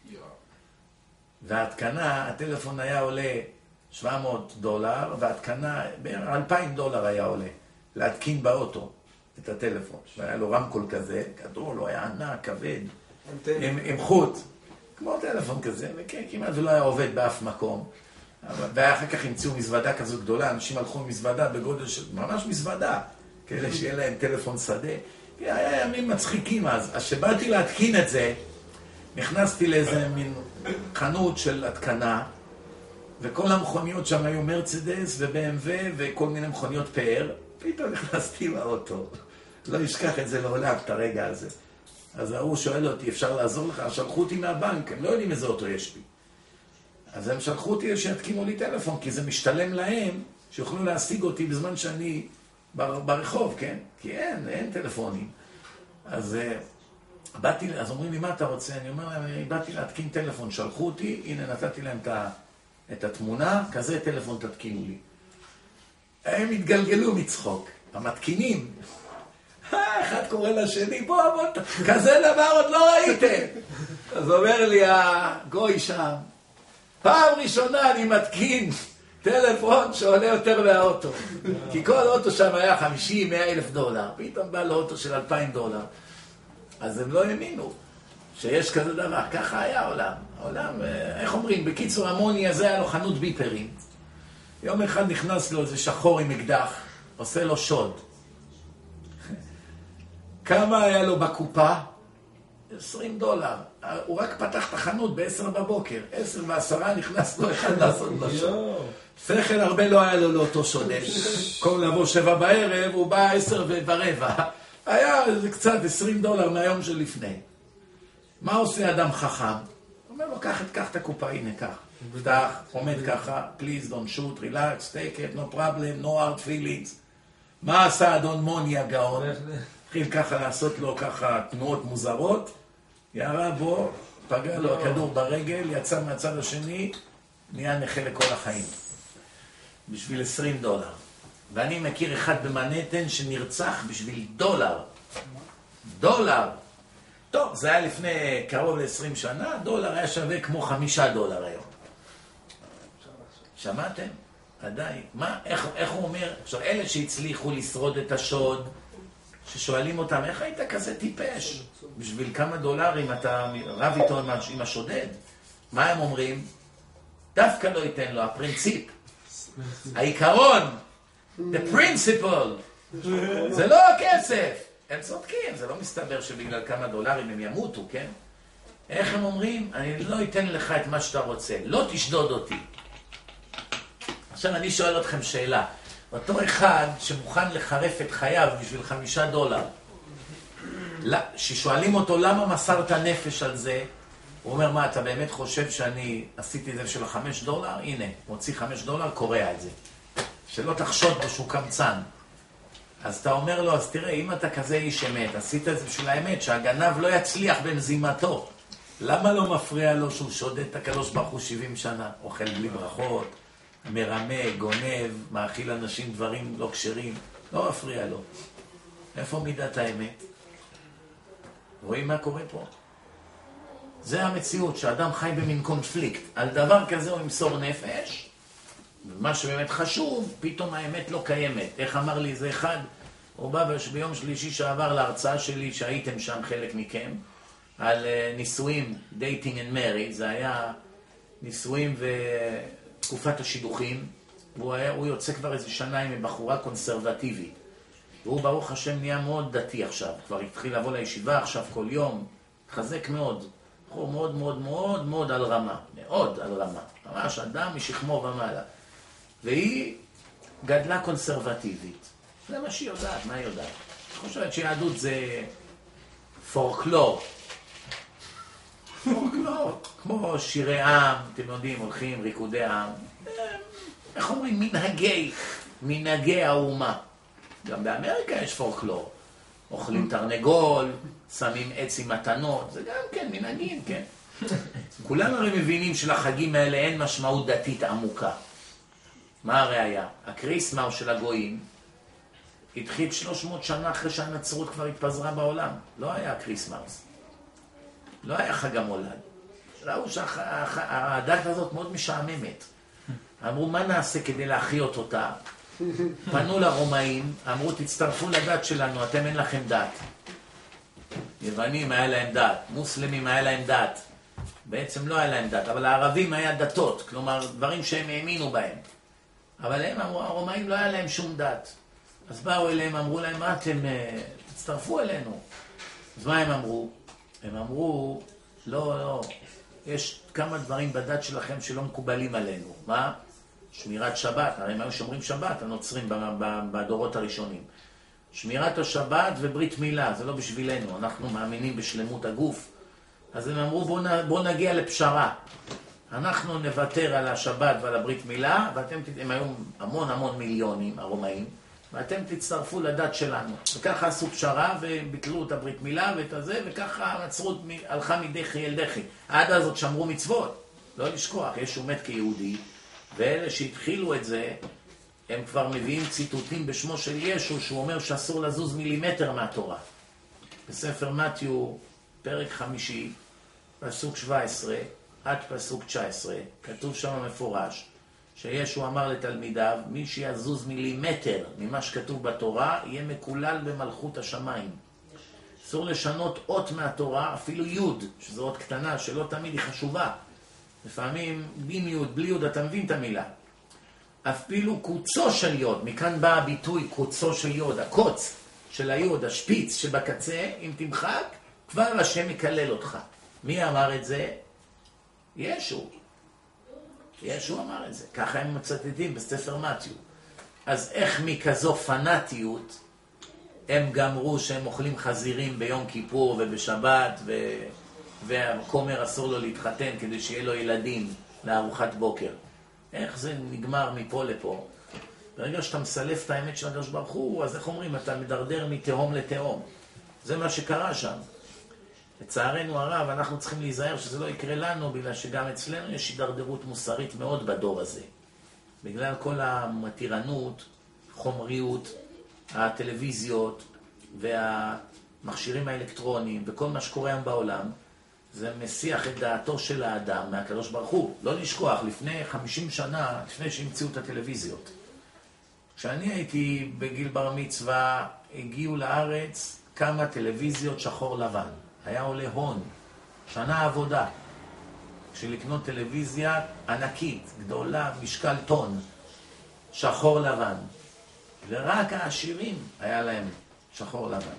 וההתקנה, הטלפון היה עולה שבע מאות דולר, וההתקנה, בערך אלפיים דולר היה עולה, להתקין באוטו את הטלפון. והיה לו רמקול כזה, גדול, הוא היה ענק, כבד, עם, עם חוט, כמו טלפון כזה, וכן, כמעט ולא היה עובד באף מקום. ואחר כך המציאו מזוודה כזו גדולה, אנשים הלכו עם מזוודה בגודל של ממש מזוודה, כאלה שיהיה להם טלפון שדה. היה ימים מצחיקים אז. אז שבאתי להתקין את זה, נכנסתי לאיזה מין חנות של התקנה, וכל המכוניות שם היו מרצדס וב-אם דאבליו וכל מיני מכוניות פאר, פתאום נכנסתי לאוטו. לא אשכח את זה לעולם, את הרגע הזה. אז ההוא שואל אותי, אפשר לעזור לך? שלחו אותי מהבנק, הם לא יודעים איזה אוטו יש לי. אז הם שלחו אותי שיתקימו לי טלפון, כי זה משתלם להם שיוכלו להשיג אותי בזמן שאני ברחוב, כן? כי אין, אין טלפונים. אז באתי, אז אומרים לי, מה אתה רוצה? אני אומר להם, באתי להתקין טלפון, שלחו אותי, הנה נתתי להם את התמונה, כזה טלפון תתקינו לי. הם התגלגלו מצחוק, המתקינים. אחד קורא לשני, בוא, בוא, כזה דבר עוד לא ראיתם. אז אומר לי הגוי שם, פעם ראשונה אני מתקין טלפון שעולה יותר מהאוטו. כי כל אוטו שם היה חמישים מאה אלף דולר. פתאום בא לאוטו של אלפיים דולר. אז הם לא האמינו שיש כזה דבר. ככה היה העולם. העולם, איך אומרים, בקיצור המוני הזה היה לו חנות ביפרים. יום אחד נכנס לו איזה שחור עם אקדח, עושה לו שוד. כמה היה לו בקופה? עשרים דולר. הוא רק פתח את החנות בעשר בבוקר. עשר ועשרה נכנס לו אחד לעשות לו שוד. שכל הרבה לא היה לו לאותו שודד. כל לבוא שבע בערב, הוא בא עשר ורבע. היה איזה קצת עשרים דולר מהיום שלפני. מה עושה אדם חכם? הוא אומר לו, קח את הקופה, הנה, קח. פתח, עומד ככה, please don't shoot, relax, take it, no problem, no hard feelings. מה עשה אדון מוני הגאון? התחיל ככה לעשות לו ככה תנועות מוזרות, ירה בו, פגע לו הכדור ברגל, יצא מהצד השני, נהיה נכה לכל החיים. בשביל עשרים דולר. ואני מכיר אחד במנהטן שנרצח בשביל דולר. דולר. טוב, זה היה לפני קרוב ל-עשרים שנה, דולר היה שווה כמו חמישה דולר היום. שמעתם? עדיין. מה? איך, איך הוא אומר? עכשיו, אלה שהצליחו לשרוד את השוד, ששואלים אותם, איך היית כזה טיפש? בשביל כמה דולרים אתה רב איתו עם השודד? מה הם אומרים? דווקא לא ייתן לו, הפרינציפ. העיקרון, the principle. זה לא הכסף. הם צודקים, זה לא מסתבר שבגלל כמה דולרים הם ימותו, כן? איך הם אומרים? אני לא אתן לך את מה שאתה רוצה, לא תשדוד אותי. עכשיו אני שואל אתכם שאלה, אותו אחד שמוכן לחרף את חייו בשביל חמישה דולר, ששואלים אותו למה מסרת נפש על זה, הוא אומר, מה, אתה באמת חושב שאני עשיתי את זה בשביל החמש דולר? הנה, מוציא חמש דולר, קורע את זה. שלא תחשוד בו שהוא קמצן. אז אתה אומר לו, אז תראה, אם אתה כזה איש אמת, עשית את זה בשביל האמת, שהגנב לא יצליח במזימתו. למה לא מפריע לו שהוא שודד את הקדוש ברוך הוא שבעים שנה? אוכל בלי ברכות, מרמה, גונב, מאכיל אנשים דברים לא כשרים. לא מפריע לו. איפה מידת האמת? רואים מה קורה פה? זה המציאות, שאדם חי במין קונפליקט. על דבר כזה הוא ימסור נפש, ומה שבאמת חשוב, פתאום האמת לא קיימת. איך אמר לי זה אחד? הוא בא ביום שלישי שעבר להרצאה שלי, שהייתם שם חלק מכם, על uh, נישואים, dating and marriage, זה היה נישואים ותקופת השידוכים, והוא היה, הוא יוצא כבר איזה שנה עם בחורה קונסרבטיבית. והוא ברוך השם נהיה מאוד דתי עכשיו, כבר התחיל לבוא לישיבה עכשיו כל יום, חזק מאוד. הוא מאוד מאוד מאוד מאוד על רמה, מאוד על רמה. ממש אדם משכמו ומעלה. והיא גדלה קונסרבטיבית. זה מה שהיא יודעת, מה היא יודעת? אני חושבת שיהדות זה פורקלור. פורקלור, כמו שירי עם, אתם יודעים, הולכים ריקודי עם. איך אומרים? מנהגי, מנהגי האומה. גם באמריקה יש פורקלור. אוכלים תרנגול, שמים עץ עם מתנות, זה גם כן מנהגים, כן? כולנו הרי מבינים שלחגים האלה אין משמעות דתית עמוקה. מה הראיה? הקריסמס של הגויים התחיל שלוש מאות שנה אחרי שהנצרות כבר התפזרה בעולם. לא היה הקריסמס. לא היה חג המולד. ראו שהדת הזאת מאוד משעממת. אמרו, מה נעשה כדי להחיות אותה? פנו לרומאים, אמרו, תצטרפו לדת שלנו, אתם אין לכם דת. יוונים היה להם דת, מוסלמים היה להם דת. בעצם לא היה להם דת, אבל הערבים היה דתות, כלומר, דברים שהם האמינו בהם. אבל הם אמרו, הרומאים לא היה להם שום דת. אז באו אליהם, אמרו להם, מה אתם, תצטרפו אלינו. אז מה הם אמרו? הם אמרו, לא, לא, יש כמה דברים בדת שלכם שלא מקובלים עלינו. מה? שמירת שבת, הרי הם היו שומרים שבת, הנוצרים בדורות הראשונים. שמירת השבת וברית מילה, זה לא בשבילנו, אנחנו מאמינים בשלמות הגוף. אז הם אמרו, בוא, בוא נגיע לפשרה. אנחנו נוותר על השבת ועל הברית מילה, ואתם, הם היו המון המון מיליונים, הרומאים, ואתם תצטרפו לדת שלנו. וככה עשו פשרה וביטלו את הברית מילה ואת הזה, וככה הנצרות הלכה מדחי אל דחי. עד אז עוד שמרו מצוות, לא לשכוח, ישו מת כיהודי, ואלה שהתחילו את זה, הם כבר מביאים ציטוטים בשמו של ישו, שהוא אומר שאסור לזוז מילימטר מהתורה. בספר מתיו, פרק חמישי, פסוק שבע עשרה, עד פסוק תשע עשרה, כתוב שם מפורש, שישו אמר לתלמידיו, מי שיזוז מילימטר ממה שכתוב בתורה, יהיה מקולל במלכות השמיים. אסור לשנות אות מהתורה, אפילו יוד, שזו אות קטנה, שלא תמיד היא חשובה. לפעמים, עם יוד, בלי יוד, אתה מבין את המילה. אפילו קוצו של יוד, מכאן בא הביטוי קוצו של יוד, הקוץ של היוד, השפיץ שבקצה, אם תמחק, כבר השם יקלל אותך. מי אמר את זה? ישו. ישו אמר את זה. ככה הם מצטטים בספר מתיו. אז איך מכזו פנאטיות הם גמרו שהם אוכלים חזירים ביום כיפור ובשבת, ו... והכומר אסור לו להתחתן כדי שיהיה לו ילדים לארוחת בוקר? איך זה נגמר מפה לפה? ברגע שאתה מסלף את האמת של הקדוש ברוך הוא, אז איך אומרים? אתה מדרדר מתהום לתהום. זה מה שקרה שם. לצערנו הרב, אנחנו צריכים להיזהר שזה לא יקרה לנו, בגלל שגם אצלנו יש הידרדרות מוסרית מאוד בדור הזה. בגלל כל המתירנות, חומריות, הטלוויזיות והמכשירים האלקטרוניים וכל מה שקורה היום בעולם, זה מסיח את דעתו של האדם מהקדוש ברוך הוא. לא לשכוח, לפני חמישים שנה, לפני שהמציאו את הטלוויזיות, כשאני הייתי בגיל בר מצווה, הגיעו לארץ כמה טלוויזיות שחור לבן. היה עולה הון, שנה עבודה, כשלקנות טלוויזיה ענקית, גדולה, משקל טון, שחור לבן. ורק העשירים היה להם שחור לבן.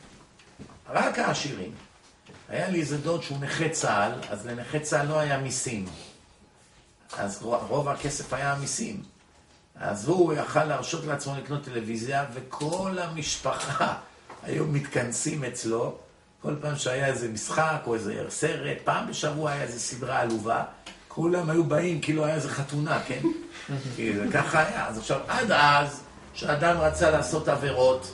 רק העשירים. היה לי איזה דוד שהוא נכה צה"ל, אז לנכה צה"ל לא היה מיסים. אז רוב הכסף היה מיסים. אז הוא יכל להרשות לעצמו לקנות טלוויזיה, וכל המשפחה היו מתכנסים אצלו, כל פעם שהיה איזה משחק או איזה סרט, פעם בשבוע היה איזה סדרה עלובה, כולם היו באים כאילו היה איזה חתונה, כן? כאילו, ככה היה. אז עכשיו, עד אז, שאדם רצה לעשות עבירות,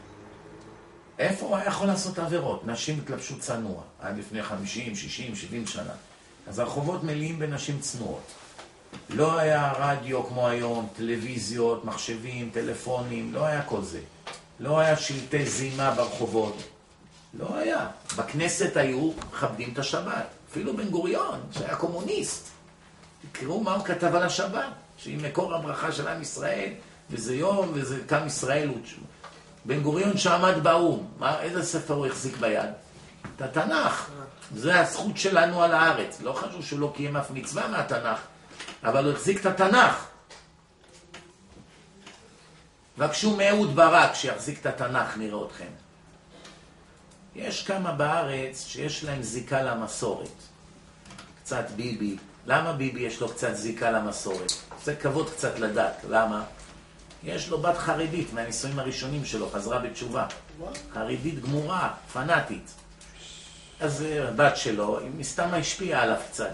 איפה הוא היה יכול לעשות עבירות? נשים התלבשו צנוע, עד לפני חמישים, שישים, שבעים שנה. אז הרחובות מלאים בנשים צנועות. לא היה רדיו כמו היום, טלוויזיות, מחשבים, טלפונים, לא היה כל זה. לא היה שלטי זימה ברחובות. לא היה. בכנסת היו מכבדים את השבת. אפילו בן גוריון, שהיה קומוניסט. תקראו מה הוא כתב על השבת, שהיא מקור הברכה של עם ישראל, וזה יום, וזה קם ישראל. בן גוריון שעמד באום, מה, איזה ספר הוא החזיק ביד? את התנ"ך. זה הזכות שלנו על הארץ. לא חשוב שהוא לא קיים אף מצווה מהתנ"ך, אבל הוא החזיק את התנ"ך. בבקשו מאהוד ברק שיחזיק את התנ"ך, נראה אתכם. יש כמה בארץ שיש להם זיקה למסורת. קצת ביבי. למה ביבי יש לו קצת זיקה למסורת? זה כבוד קצת לדעת. למה? יש לו בת חרדית מהנישואים הראשונים שלו, חזרה בתשובה. חרדית גמורה, פנאטית. אז בת שלו, היא מסתם השפיעה עליו קצת.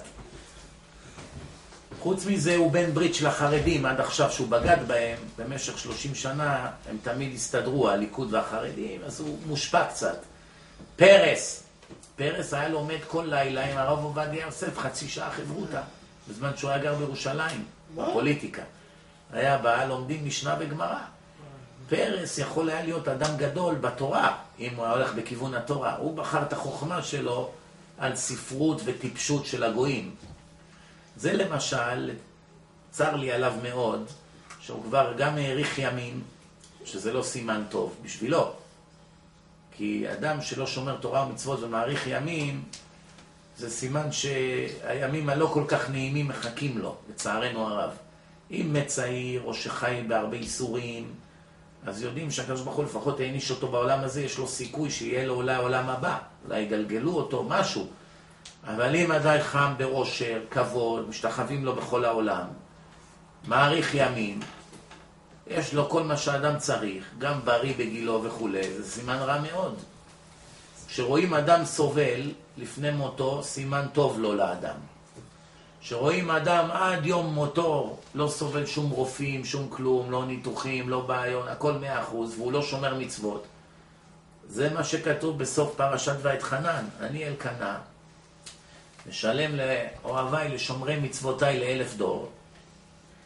חוץ מזה הוא בן ברית של החרדים, עד עכשיו שהוא בגד בהם, במשך שלושים שנה הם תמיד הסתדרו, הליכוד והחרדים, אז הוא מושפע קצת. פרס, פרס היה לומד כל לילה עם הרב עובדיה יוסף, חצי שעה חברותה, בזמן שהוא היה גר בירושלים, בפוליטיקה. היה בא, לומדים משנה וגמרא. פרס יכול היה להיות אדם גדול בתורה, אם הוא הולך בכיוון התורה. הוא בחר את החוכמה שלו על ספרות וטיפשות של הגויים. זה למשל, צר לי עליו מאוד, שהוא כבר גם העריך ימים, שזה לא סימן טוב בשבילו. כי אדם שלא שומר תורה ומצוות ומעריך ימים, זה סימן שהימים הלא כל כך נעימים מחכים לו, לצערנו הרב. אם מצעיר או שחי בהרבה איסורים, אז יודעים שהקדוש ברוך הוא לפחות העניש אותו בעולם הזה, יש לו סיכוי שיהיה לו אולי העולם הבא, אולי יגלגלו אותו, משהו. אבל אם עדיין חם בראשר, כבוד, משתחווים לו בכל העולם, מעריך ימים, יש לו כל מה שאדם צריך, גם בריא בגילו וכו', זה סימן רע מאוד. כשרואים אדם סובל לפני מותו, סימן טוב לו לאדם. כשרואים אדם עד יום מותו, לא סובל שום רופאים, שום כלום, לא ניתוחים, לא בעיות, הכל מאה אחוז, והוא לא שומר מצוות. זה מה שכתוב בסוף פרשת ואתחנן. אני אלקנה, משלם לאוהביי לשומרי מצוותיי לאלף דור.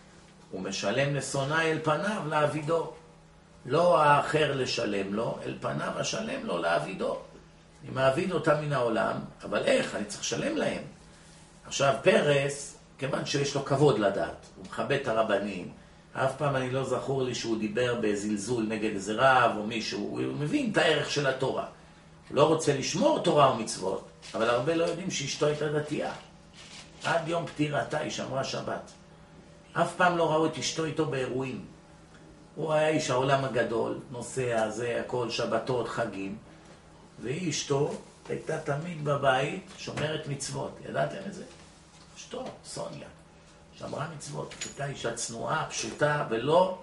הוא משלם לשונאי אל פניו לעבידו. לא האחר לשלם לו, אל פניו השלם לו לעבידו. אני מעביד אותם מן העולם, אבל איך? אני צריך לשלם להם. עכשיו פרס, כיוון שיש לו כבוד לדת, הוא מכבד את הרבנים, אף פעם אני לא זכור לי שהוא דיבר בזלזול נגד איזה רב או מישהו, הוא מבין את הערך של התורה. הוא לא רוצה לשמור תורה ומצוות, אבל הרבה לא יודעים שאשתו הייתה דתייה. עד יום פטירתה היא שמרה שבת. אף פעם לא ראו את אשתו איתו באירועים. הוא היה איש העולם הגדול, נוסע, זה, הכל, שבתות, חגים. והיא אשתו הייתה תמיד בבית, שומרת מצוות. ידעתם את זה? אשתו, סוניה, שמרה מצוות. הייתה אישה צנועה, פשוטה, ולא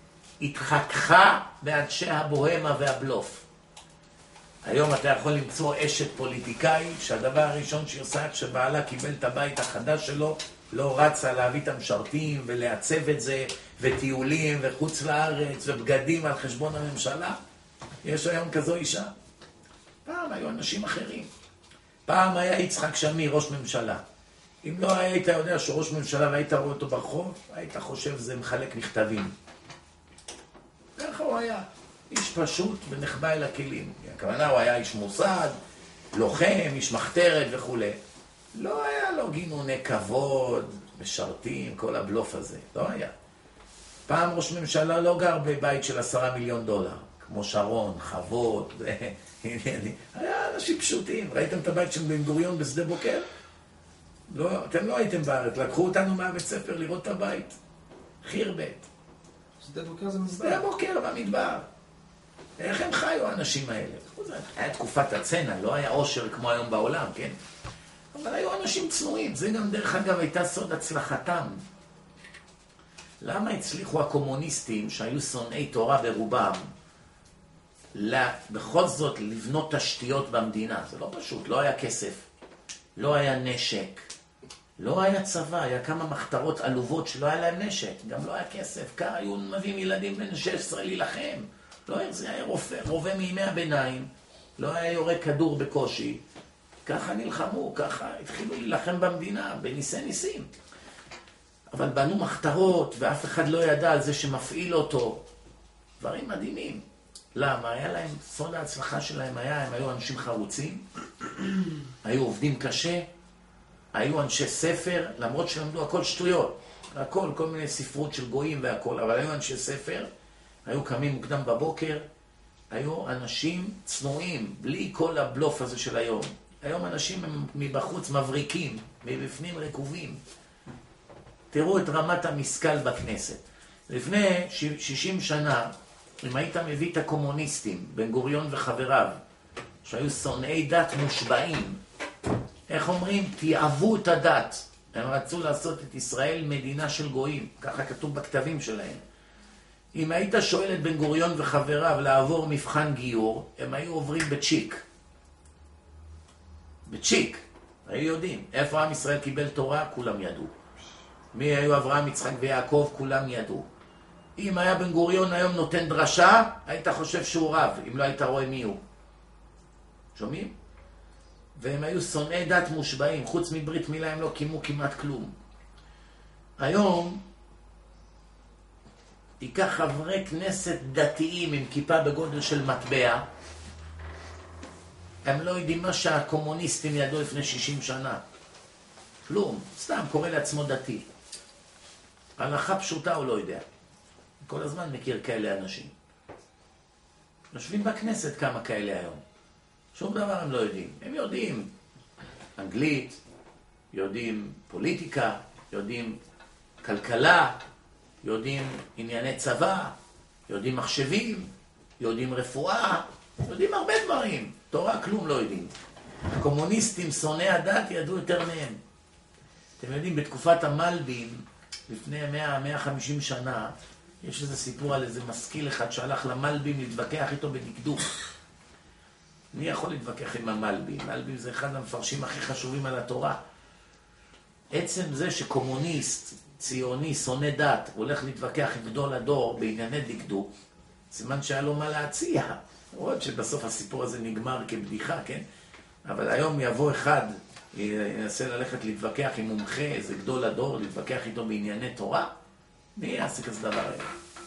התחככה באנשי הבוהמה והבלוף. היום אתה יכול למצוא אשת פוליטיקאי, שהדבר הראשון שהיא עושה כשבעלה קיבל את הבית החדש שלו, לא רצה להביא את המשרתים ולעצב את זה, וטיולים וחוץ לארץ ובגדים על חשבון הממשלה. יש היום כזו אישה. פעם היו אנשים אחרים. פעם היה יצחק שמיר ראש ממשלה. אם לא היית יודע שהוא ראש ממשלה והיית רואה אותו ברחוב, היית חושב זה מחלק מכתבים. ככה הוא היה. איש פשוט ונחבא אל הכלים. הכוונה הוא היה איש מוסד, לוחם, איש מחתרת וכו'. לא היה לו גינוני כבוד, משרתים, כל הבלוף הזה. לא היה. פעם ראש ממשלה לא גר בבית של עשרה מיליון דולר, כמו שרון, חוות, היה אנשים פשוטים. ראיתם את הבית של בן גוריון בשדה בוקר? לא, אתם לא הייתם בארץ, לקחו אותנו מהבית ספר לראות את הבית. חיר בית. שדה בוקר זה מדבר. שדה בוקר במדבר. איך הם חיו האנשים האלה? היה תקופת הצנע, לא היה עושר כמו היום בעולם, כן? אבל היו אנשים צנועים, זה גם דרך אגב הייתה סוד הצלחתם. למה הצליחו הקומוניסטים שהיו שונאי תורה ברובם בכל זאת לבנות תשתיות במדינה? זה לא פשוט, לא היה כסף, לא היה נשק, לא היה צבא, היה כמה מחתרות עלובות שלא היה להם נשק, גם לא היה כסף, כאן היו מביאים ילדים בן שש עשרה להילחם, לא היה, זה היה רובה, רובה מימי הביניים, לא היה יורה כדור בקושי, ככה נלחמו, ככה התחילו להילחם במדינה, בניסי ניסים. אבל בנו מחתרות, ואף אחד לא ידע על זה שמפעיל אותו. דברים מדהימים. למה? היה להם, סוד ההצלחה שלהם היה, הם היו אנשים חרוצים, היו עובדים קשה, היו אנשי ספר, למרות שלמדו הכל שטויות. הכל, כל מיני ספרות של גויים והכל, אבל היו אנשי ספר, היו קמים מוקדם בבוקר, היו אנשים צנועים, בלי כל הבלוף הזה של היום. היום אנשים הם מבחוץ מבריקים, מבפנים רקובים. תראו את רמת המשכל בכנסת. לפני שישים שנה, אם היית מביא את הקומוניסטים, בן גוריון וחבריו, שהיו שונאי דת מושבעים, איך אומרים? תיעבו את הדת. הם רצו לעשות את ישראל מדינה של גויים, ככה כתוב בכתבים שלהם. אם היית שואל את בן גוריון וחבריו לעבור מבחן גיור, הם היו עוברים בצ'יק. בצ'יק. היו יודעים. איפה עם ישראל קיבל תורה? כולם ידעו. מי היו אברהם, יצחק ויעקב? כולם ידעו. אם היה בן גוריון היום נותן דרשה, היית חושב שהוא רב, אם לא היית רואה מי הוא. שומעים? והם היו שונאי דת מושבעים, חוץ מברית מילה הם לא קימו כמעט כלום. היום, תיקח חברי כנסת דתיים עם כיפה בגודל של מטבע, הם לא יודעים מה שהקומוניסטים ידעו לפני שישים שנה. כלום, סתם קורא לעצמו דתי. הלכה פשוטה הוא לא יודע. כל הזמן מכיר כאלה אנשים. יושבים בכנסת כמה כאלה היום. שום דבר הם לא יודעים. הם יודעים אנגלית, יודעים פוליטיקה, יודעים כלכלה, יודעים ענייני צבא, יודעים מחשבים, יודעים רפואה, יודעים הרבה דברים. תורה כלום לא יודעים. הקומוניסטים, שונאי הדת, ידעו יותר מהם. אתם יודעים, בתקופת המלבים, לפני מאה עד מאה וחמישים שנה, יש איזה סיפור על איזה משכיל אחד שהלך למלבים להתווכח איתו בדקדוק. מי יכול להתווכח עם המלבים? מלבים זה אחד המפרשים הכי חשובים על התורה. עצם זה שקומוניסט, ציוני, שונא דת, הולך להתווכח עם גדול הדור בענייני דקדוק, סימן שהיה לו מה להציע. למרות שבסוף הסיפור הזה נגמר כבדיחה, כן? אבל היום יבוא אחד, ינסה ללכת להתווכח עם מומחה, איזה גדול הדור, להתווכח איתו בענייני תורה. מי יעשה כזה דבר היום?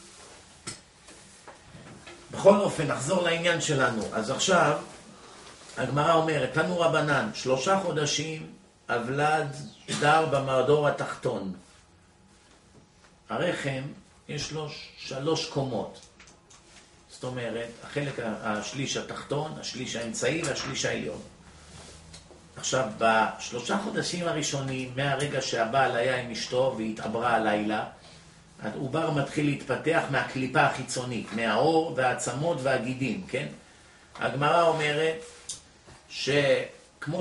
בכל אופן, נחזור לעניין שלנו. אז עכשיו, הגמרא אומרת, תנו רבנן, שלושה חודשים אבלד דר במדור התחתון. הרחם יש לו שלוש קומות. זאת אומרת, החלק השליש התחתון, השליש האמצעי והשליש העליון. עכשיו, בשלושה חודשים הראשונים, מהרגע שהבעל היה עם אשתו והתעברה הלילה, העובר מתחיל להתפתח מהקליפה החיצונית, מהאור והעצמות והגידים, כן? הגמרא אומרת שכמו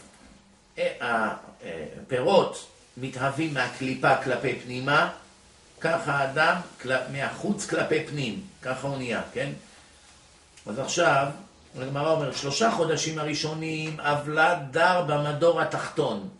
שהפירות מתהווים מהקליפה כלפי פנימה, ככה האדם מהחוץ כלפי פנים, ככה הוא נהיה, כן? אז עכשיו, הגמרא אומרת, שלושה חודשים הראשונים, אבלד דר במדור התחתון.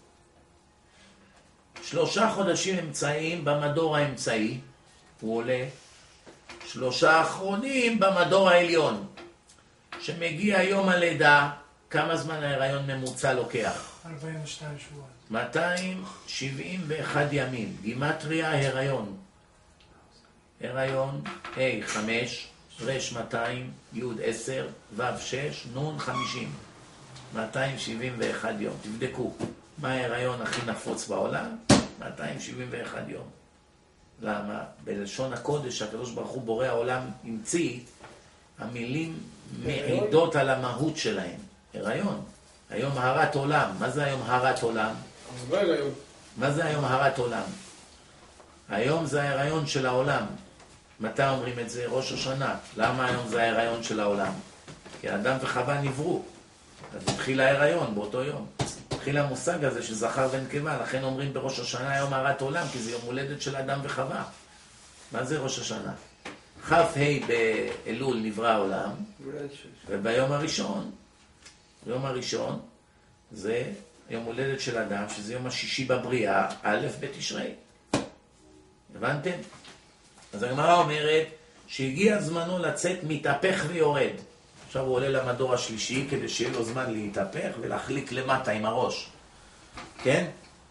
שלושה חודשים אמצעיים במדור האמצעי, הוא עולה. שלושה אחרונים במדור העליון. שמגיע יום הלידה, כמה זמן ההיריון ממוצע לוקח? ארבעים ושתיים שבועות. מאתיים שבעים ואחת ימים. גימטריה הריון. הריון, A חמש, ר' מאתיים, י' עשר, ו' שש, נ' חמישים. מאתיים שבעים ואחת יום. תבדקו. מה ההיריון הכי נפוץ בעולם? מאתיים שבעים ואחת יום. למה? בלשון הקודש, הקדוש ברוך הוא בורא העולם המציא, המילים מעידות על המהות שלהם. הריון. היום הרת עולם. מה זה היום הרת עולם? מה זה היום הרת עולם? היום זה ההיריון של העולם. מתי אומרים את זה? ראש השנה. למה היום זה ההיריון של העולם? כי האדם וחווה נבראו. אז התחיל ההיריון באותו יום. התחיל המושג הזה שזכר ונקבה, לכן אומרים בראש השנה יום הרת עולם, כי זה יום הולדת של אדם וחווה. מה זה ראש השנה? כ"ה באלול נברא העולם, וביום הראשון, יום הראשון, זה יום הולדת של אדם, שזה יום השישי בבריאה, א' בתשרי. הבנתם? אז הגמרא אומרת שהגיע זמנו לצאת מתהפך ויורד. עכשיו הוא עולה למדור השלישי כדי שיהיה לו זמן להתהפך ולהחליק למטה עם הראש. כן?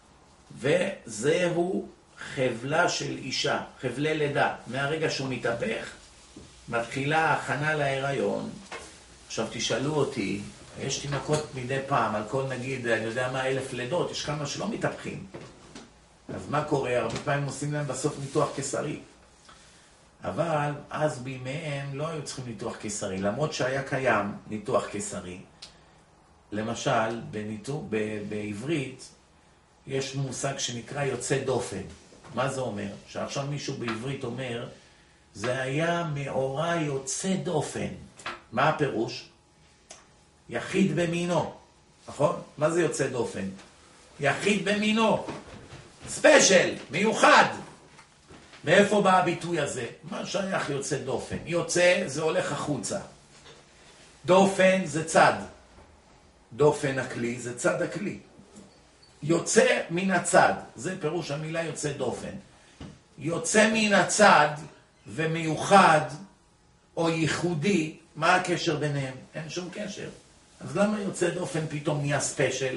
וזהו חבלה של אישה, חבלי לידה. מהרגע שהוא מתהפך, מתחילה ההכנה להיריון. עכשיו תשאלו אותי, יש תינוקות מדי פעם, על כל נגיד, אני יודע מה, אלף לידות, יש כמה שלא מתהפכים. אז מה קורה? הרבה פעמים עושים להם בסוף ניתוח קיסרי. אבל אז בימיהם לא היו צריכים ניתוח קיסרי, למרות שהיה קיים ניתוח קיסרי. למשל, בניתוח, ב- בעברית יש מושג שנקרא יוצא דופן. מה זה אומר? שעכשיו מישהו בעברית אומר, זה היה מאורע יוצא דופן. מה הפירוש? יחיד במינו. נכון? מה זה יוצא דופן? יחיד במינו. ספיישל, מיוחד. מאיפה בא הביטוי הזה? מה שייך יוצא דופן? יוצא זה הולך החוצה. דופן זה צד. דופן הכלי זה צד הכלי. יוצא מן הצד. זה פירוש המילה יוצא דופן. יוצא מן הצד ומיוחד או ייחודי, מה הקשר ביניהם? אין שום קשר. אז למה יוצא דופן פתאום נהיה ספיישל?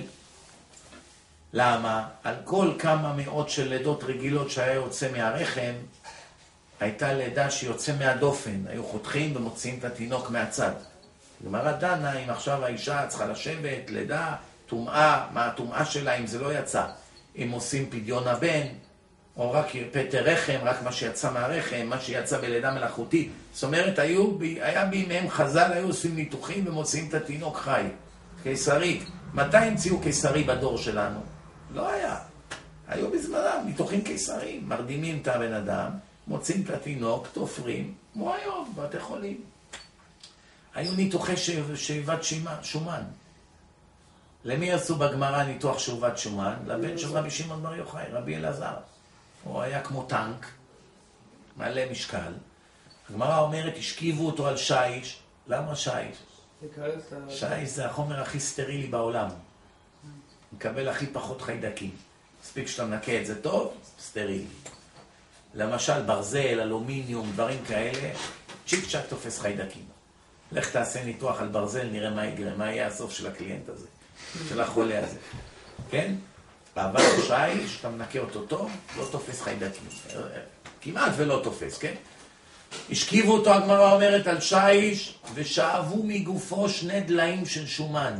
למה? על כל כמה מאות של לידות רגילות שהיה יוצא מהרחם, הייתה לידה שיוצא מהדופן. היו חותכים ומוציאים את התינוק מהצד. גמרא דנה, אם עכשיו האישה צריכה לשבת, לידה, טומאה, מה הטומאה שלה אם זה לא יצא? אם עושים פדיון הבן, או רק פטר רחם, רק מה שיצא מהרחם, מה שיצא בלידה מלאכותית. זאת אומרת, היו, היה בימיהם חז"ל, היו עושים ניתוחים ומוציאים את התינוק חי. קיסרי. מתי המציאו קיסרי בדור שלנו? לא היה. היו בזמנם ניתוחים קיסריים. מרדימים את הבן אדם, מוצאים את התינוק, תופרים, כמו היום, בבתי חולים. היו ניתוחי שאיבת שומן. למי עשו בגמרא ניתוח שאיבת שומן? לבן של רבי שמעון בר יוחאי, רבי אלעזר. הוא היה כמו טנק, מעלה משקל. הגמרא אומרת, השכיבו אותו על שיש. למה שיש? שיש זה החומר הכי סטרילי בעולם. מקבל הכי פחות חיידקים. מספיק שאתה מנקה את זה טוב, סטרילי. למשל, ברזל, אלומיניום, דברים כאלה, צ'יק צ'ק תופס חיידקים. לך תעשה ניתוח על ברזל, נראה מה יגרם, מה יהיה הסוף של הקליינט הזה, של החולה הזה. כן? אבל שיש, שאתה מנקה אותו טוב, לא תופס חיידקים. כמעט ולא תופס, כן? השכיבו אותו, הגמרא אומרת, על שיש, ושאבו מגופו שני דליים של שומן.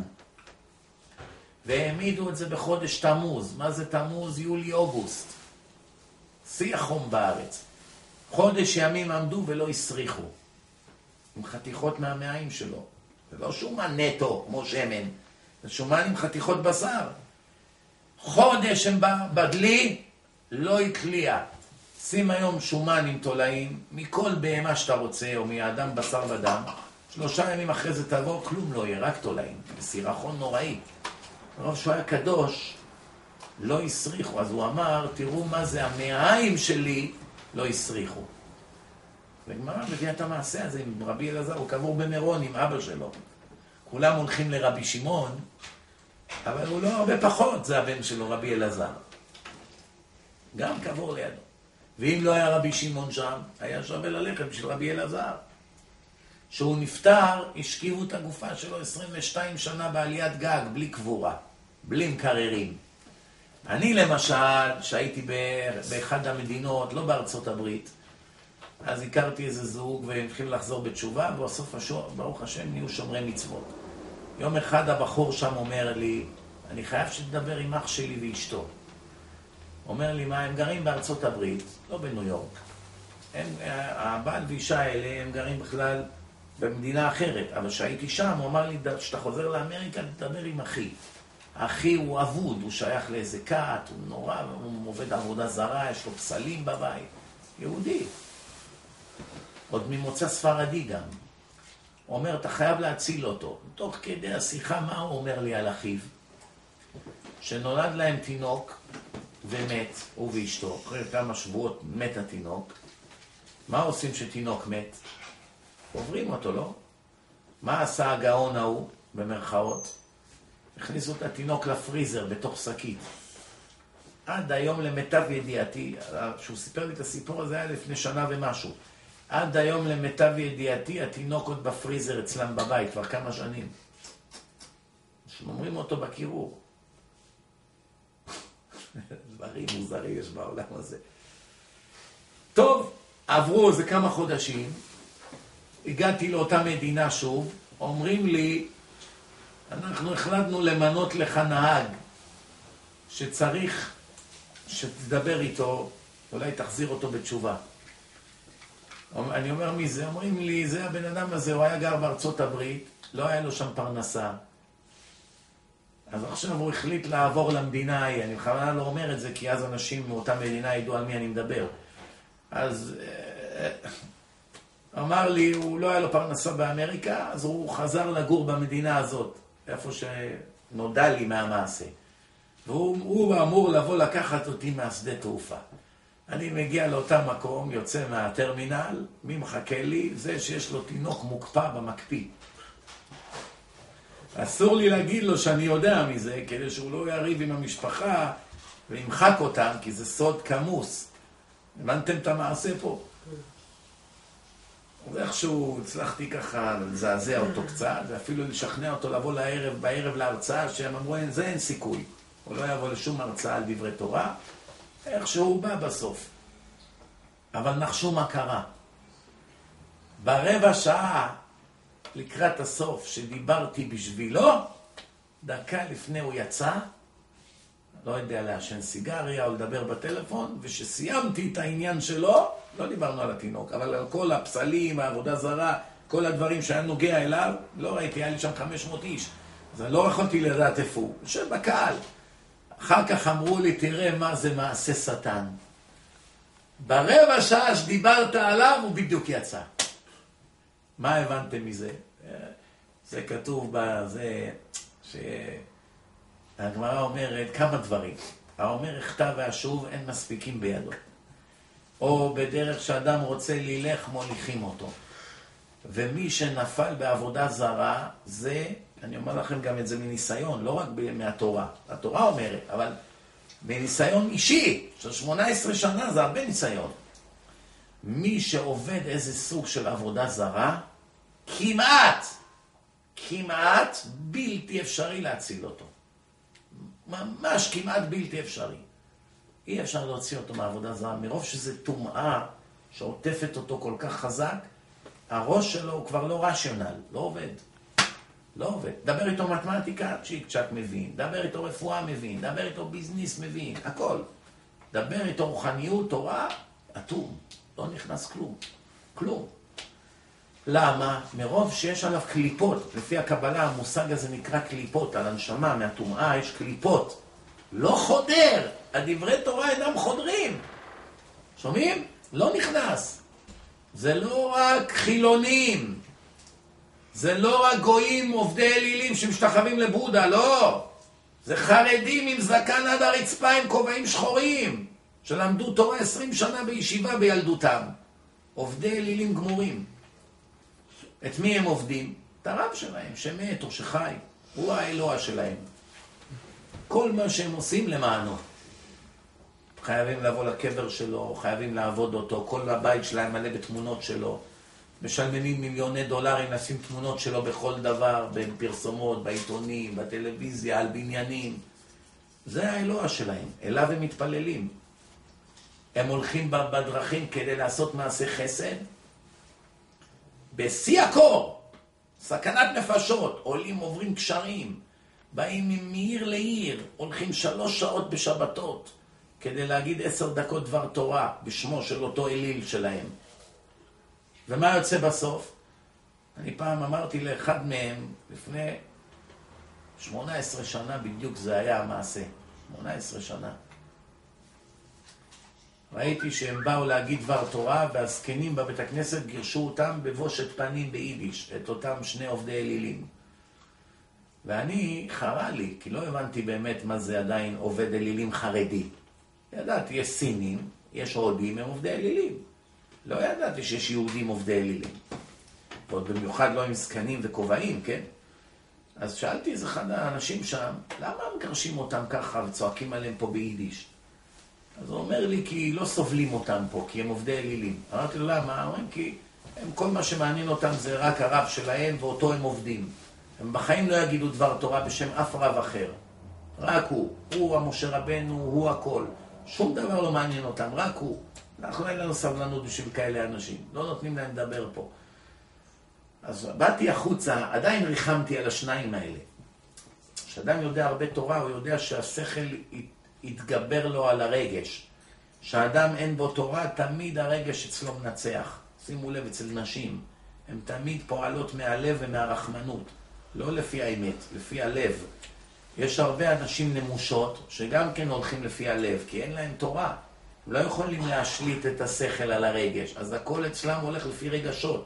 והעמידו את זה בחודש תמוז. מה זה תמוז? יולי-אוגוסט. שיא החום בארץ. חודש ימים עמדו ולא הסריחו. עם חתיכות מהמעיים שלו. זה לא שומן נטו, כמו שמן. זה שומן עם חתיכות בשר. חודש הם בדלי, לא התליע. שים היום שומן עם תולעים, מכל בהמה שאתה רוצה, או מאדם בשר ודם. שלושה ימים אחרי זה תבוא, כלום לא יהיה, רק תולעים. בסירחון נוראי. הרב שהוא היה קדוש, לא הסריחו. אז הוא אמר, תראו מה זה, המעיים שלי לא הסריחו. וגמרא מביא את המעשה הזה עם רבי אלעזר, הוא קבור במירון עם אבא שלו. כולם הולכים לרבי שמעון, אבל הוא לא הרבה פחות, זה הבן שלו, רבי אלעזר. גם קבור לידו. ואם לא היה רבי שמעון שם, היה שווה ללכת בשביל רבי אלעזר. שהוא נפטר, השכיבו את הגופה שלו עשרים ושתיים שנה בעליית גג, בלי קבורה, בלי מקררים. אני למשל, שהייתי באחד המדינות, לא בארצות הברית, אז הכרתי איזה זוג והם התחילו לחזור בתשובה, ובסוף השור, ברוך השם, נהיו שומרי מצוות. יום אחד הבחור שם אומר לי, אני חייב שתדבר עם אח שלי ואשתו. אומר לי, מה, הם גרים בארצות הברית, לא בניו יורק. הם, הבעל ואישה האלה, הם גרים בכלל במדינה אחרת. אבל כשהייתי שם, הוא אמר לי, כשאתה חוזר לאמריקה, תדבר עם אחי. אחי הוא אבוד, הוא שייך לאיזה כת, הוא נורא, הוא עובד עבודה זרה, יש לו פסלים בבית. יהודי. עוד ממוצא ספרדי גם. הוא אומר, אתה חייב להציל אותו. תוך כדי השיחה, מה הוא אומר לי על אחיו? שנולד להם תינוק ומת, הוא ואשתו. אחרי כמה שבועות מת התינוק. מה עושים שתינוק מת? עוברים אותו, לא? מה עשה הגאון ההוא, במרכאות? הכניסו את התינוק לפריזר בתוך שקית. עד היום למיטב ידיעתי, שהוא סיפר לי את הסיפור הזה היה לפני שנה ומשהו. עד היום למיטב ידיעתי, התינוק עוד בפריזר אצלם בבית, כבר כמה שנים. שומרים אותו בקירור. דברים מוזרים יש בעולם הזה. טוב, עברו איזה כמה חודשים, הגעתי לאותה מדינה שוב, אומרים לי, אנחנו החלטנו למנות לך נהג, שצריך שתדבר איתו, אולי תחזיר אותו בתשובה. אני אומר מי זה? אומרים לי, זה הבן אדם הזה, הוא היה גר בארצות הברית, לא היה לו שם פרנסה. אז עכשיו הוא החליט לעבור למדינה ההיא, אני בכוונה לא אומר את זה, כי אז אנשים מאותה מדינה ידעו על מי אני מדבר. אז אמר לי, הוא לא היה לו פרנסה באמריקה, אז הוא חזר לגור במדינה הזאת, איפה שנודע לי מהמעשה. והוא אמור לבוא לקחת אותי מהשדה תעופה. אני מגיע לאותה מקום, יוצא מהטרמינל, מי מחכה לי? זה שיש לו תינוק מוקפא במקפיא. אסור לי להגיד לו שאני יודע מזה, כדי שהוא לא יריב עם המשפחה וימחק אותם, כי זה סוד כמוס. הבנתם את המעשה פה? אז איכשהו הצלחתי ככה לזעזע אותו קצת, ואפילו לשכנע אותו לבוא לערב, בערב להרצאה, שהם אמרו, זה אין סיכוי. הוא לא יבוא לשום הרצאה על דברי תורה, איכשהו הוא בא בסוף. אבל נחשו מה קרה. ברבע שעה, לקראת הסוף, שדיברתי בשבילו, דקה לפני הוא יצא, לא יודע לעשן סיגריה או לדבר בטלפון, ושסיימתי את העניין שלו, לא דיברנו על התינוק, אבל על כל הפסלים, העבודה זרה, כל הדברים שהיה נוגע אליו, לא ראיתי, היה לי שם חמש מאות איש, אז אני לא יכולתי לדעת איפה הוא, יושב בקהל. אחר כך אמרו לי, תראה מה זה מעשה שטן. ברבע שעה שדיברת עליו, הוא בדיוק יצא. מה הבנתם מזה? זה כתוב בזה, שהגמרא אומרת כמה דברים. האומר הכתב והשוב אין מספיקים בידו. או בדרך שאדם רוצה ללך, מוליכים אותו. ומי שנפל בעבודה זרה, זה, אני אומר לכם גם את זה מניסיון, לא רק מהתורה. התורה אומרת, אבל מניסיון אישי, של שמונה עשרה שנה זה הרבה ניסיון. מי שעובד איזה סוג של עבודה זרה, כמעט, כמעט בלתי אפשרי להציל אותו. ממש כמעט בלתי אפשרי. אי אפשר להוציא אותו מעבודה זרה, מרוב שזה טומאה שעוטפת אותו כל כך חזק, הראש שלו הוא כבר לא רשיונל, לא עובד. לא עובד. דבר איתו מתמטיקה, צ'יק צ'ק מבין. דבר איתו רפואה מבין. דבר איתו ביזניס מבין. הכל. דבר איתו רוחניות, תורה, אטום. לא נכנס כלום. כלום. למה? מרוב שיש עליו קליפות. לפי הקבלה המושג הזה נקרא קליפות. על הנשמה מהטומאה יש קליפות. לא חודר. הדברי תורה אינם חודרים. שומעים? לא נכנס. זה לא רק חילונים. זה לא רק גויים עובדי אלילים שמשתחווים לבודה, לא. זה חרדים עם זקן עד הרצפה עם כובעים שחורים, שלמדו תורה עשרים שנה בישיבה בילדותם. עובדי אלילים גמורים. את מי הם עובדים? את הרב שלהם, שמת או שחי. הוא האלוה שלהם. כל מה שהם עושים למענו. חייבים לבוא לקבר שלו, חייבים לעבוד אותו, כל הבית שלהם מלא בתמונות שלו. משלמים מיליוני דולרים לשים תמונות שלו בכל דבר, בפרסומות, בעיתונים, בטלוויזיה, על בניינים. זה האלוה שלהם, אליו הם מתפללים. הם הולכים בדרכים כדי לעשות מעשה חסד. בשיא הקור, סכנת נפשות, עולים, עוברים קשרים, באים מעיר לעיר, הולכים שלוש שעות בשבתות, כדי להגיד עשר דקות דבר תורה, בשמו של אותו אליל שלהם. ומה יוצא בסוף? אני פעם אמרתי לאחד מהם, לפני שמונה עשרה שנה בדיוק זה היה המעשה. שמונה עשרה שנה. ראיתי שהם באו להגיד דבר תורה, והזקנים בבית הכנסת גירשו אותם בבושת פנים ביידיש, את אותם שני עובדי אלילים. ואני חרה לי, כי לא הבנתי באמת מה זה עדיין עובד אלילים חרדי. ידעתי, יש סינים, יש הודים, הם עובדי אלילים. לא ידעתי שיש יהודים עובדי אלילים. ועוד במיוחד לא עם זקנים וכובעים, כן? אז שאלתי איזה אחד האנשים שם, למה הם מגרשים אותם ככה וצועקים עליהם פה ביידיש? אז הוא אומר לי, כי לא סובלים אותם פה, כי הם עובדי אלילים. אמרתי לו, למה? אומרים, כי הם, כל מה שמעניין אותם זה רק הרב שלהם, ואותו הם עובדים. הם בחיים לא יגידו דבר תורה בשם אף רב אחר. רק הוא. הוא המשה רבנו, הוא הכל. שום דבר לא מעניין אותם, רק הוא. אנחנו אין לנו סבלנות בשביל כאלה אנשים. לא נותנים להם לדבר פה. אז באתי החוצה, עדיין ריחמתי על השניים האלה. כשאדם יודע הרבה תורה, הוא יודע שהשכל יתגבר לו על הרגש. כשאדם אין בו תורה, תמיד הרגש אצלו מנצח. שימו לב, אצל נשים, הן תמיד פועלות מהלב ומהרחמנות. לא לפי האמת, לפי הלב. יש הרבה אנשים נמושות שגם כן הולכים לפי הלב, כי אין להם תורה. הם לא יכולים להשליט את השכל על הרגש, אז הכל אצלם הולך לפי רגשות.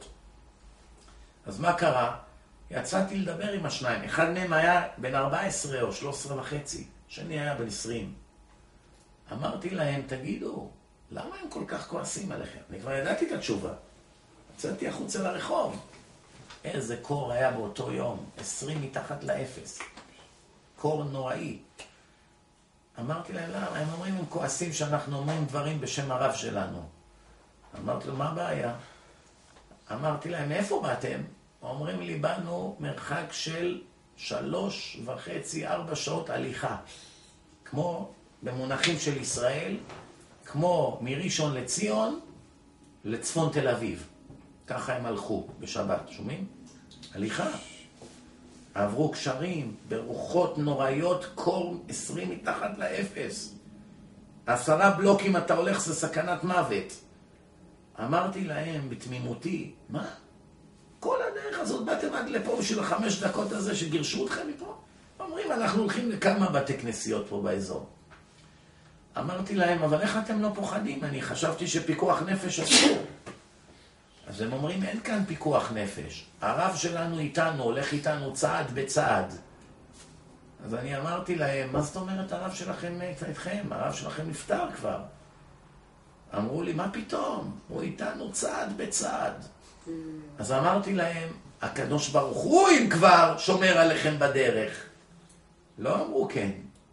אז מה קרה? יצאתי לדבר עם השניים. אחד מהם היה בן ארבע עשרה או שלוש עשרה וחצי, שני היה בן עשרים. אמרתי להם, תגידו, למה הם כל כך כועסים עליכם? אני כבר ידעתי את התשובה. יצאתי החוצה לרחוב. איזה קור היה באותו יום, עשרים מתחת לאפס. קור נוראי. אמרתי להם, למה? הם אומרים, הם כועסים שאנחנו אומרים דברים בשם הרב שלנו. אמרתי לו, מה הבעיה? אמרתי להם, מאיפה באתם? אומרים לי, באנו מרחק של שלוש וחצי, ארבע שעות הליכה. כמו במונחים של ישראל, כמו מראשון לציון לצפון תל אביב. ככה הם הלכו בשבת, שומעים? הליכה. עברו קשרים, ברוחות נוראיות, קור עשרים מתחת לאפס. עשרה בלוקים אתה הולך, זה סכנת מוות. אמרתי להם בתמימותי, מה? כל הדרך הזאת באתם עד לפה בשביל החמש דקות הזה שגירשו אתכם מפה? אומרים, אנחנו הולכים לכמה בתי כנסיות פה באזור. אמרתי להם, אבל איך אתם לא פוחדים? אני חשבתי שפיקוח נפש אסור. אז הם אומרים, אין כאן פיקוח נפש. הרב שלנו איתנו, הולך איתנו צעד בצעד. אז אני אמרתי להם, מה זאת אומרת הרב שלכם איתכם? הרב שלכם נפטר כבר. אמרו לי, מה פתאום? הוא איתנו צעד בצעד. אז אמרתי להם, הקדוש ברוך הוא אם כבר שומר עליכם בדרך. לא אמרו כן.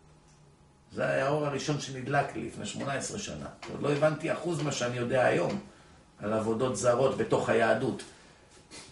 זה היה האור הראשון שנדלק לי לפני שמונה עשרה שנה. עוד לא הבנתי אחוז מה שאני יודע היום. על עבודות זרות בתוך היהדות.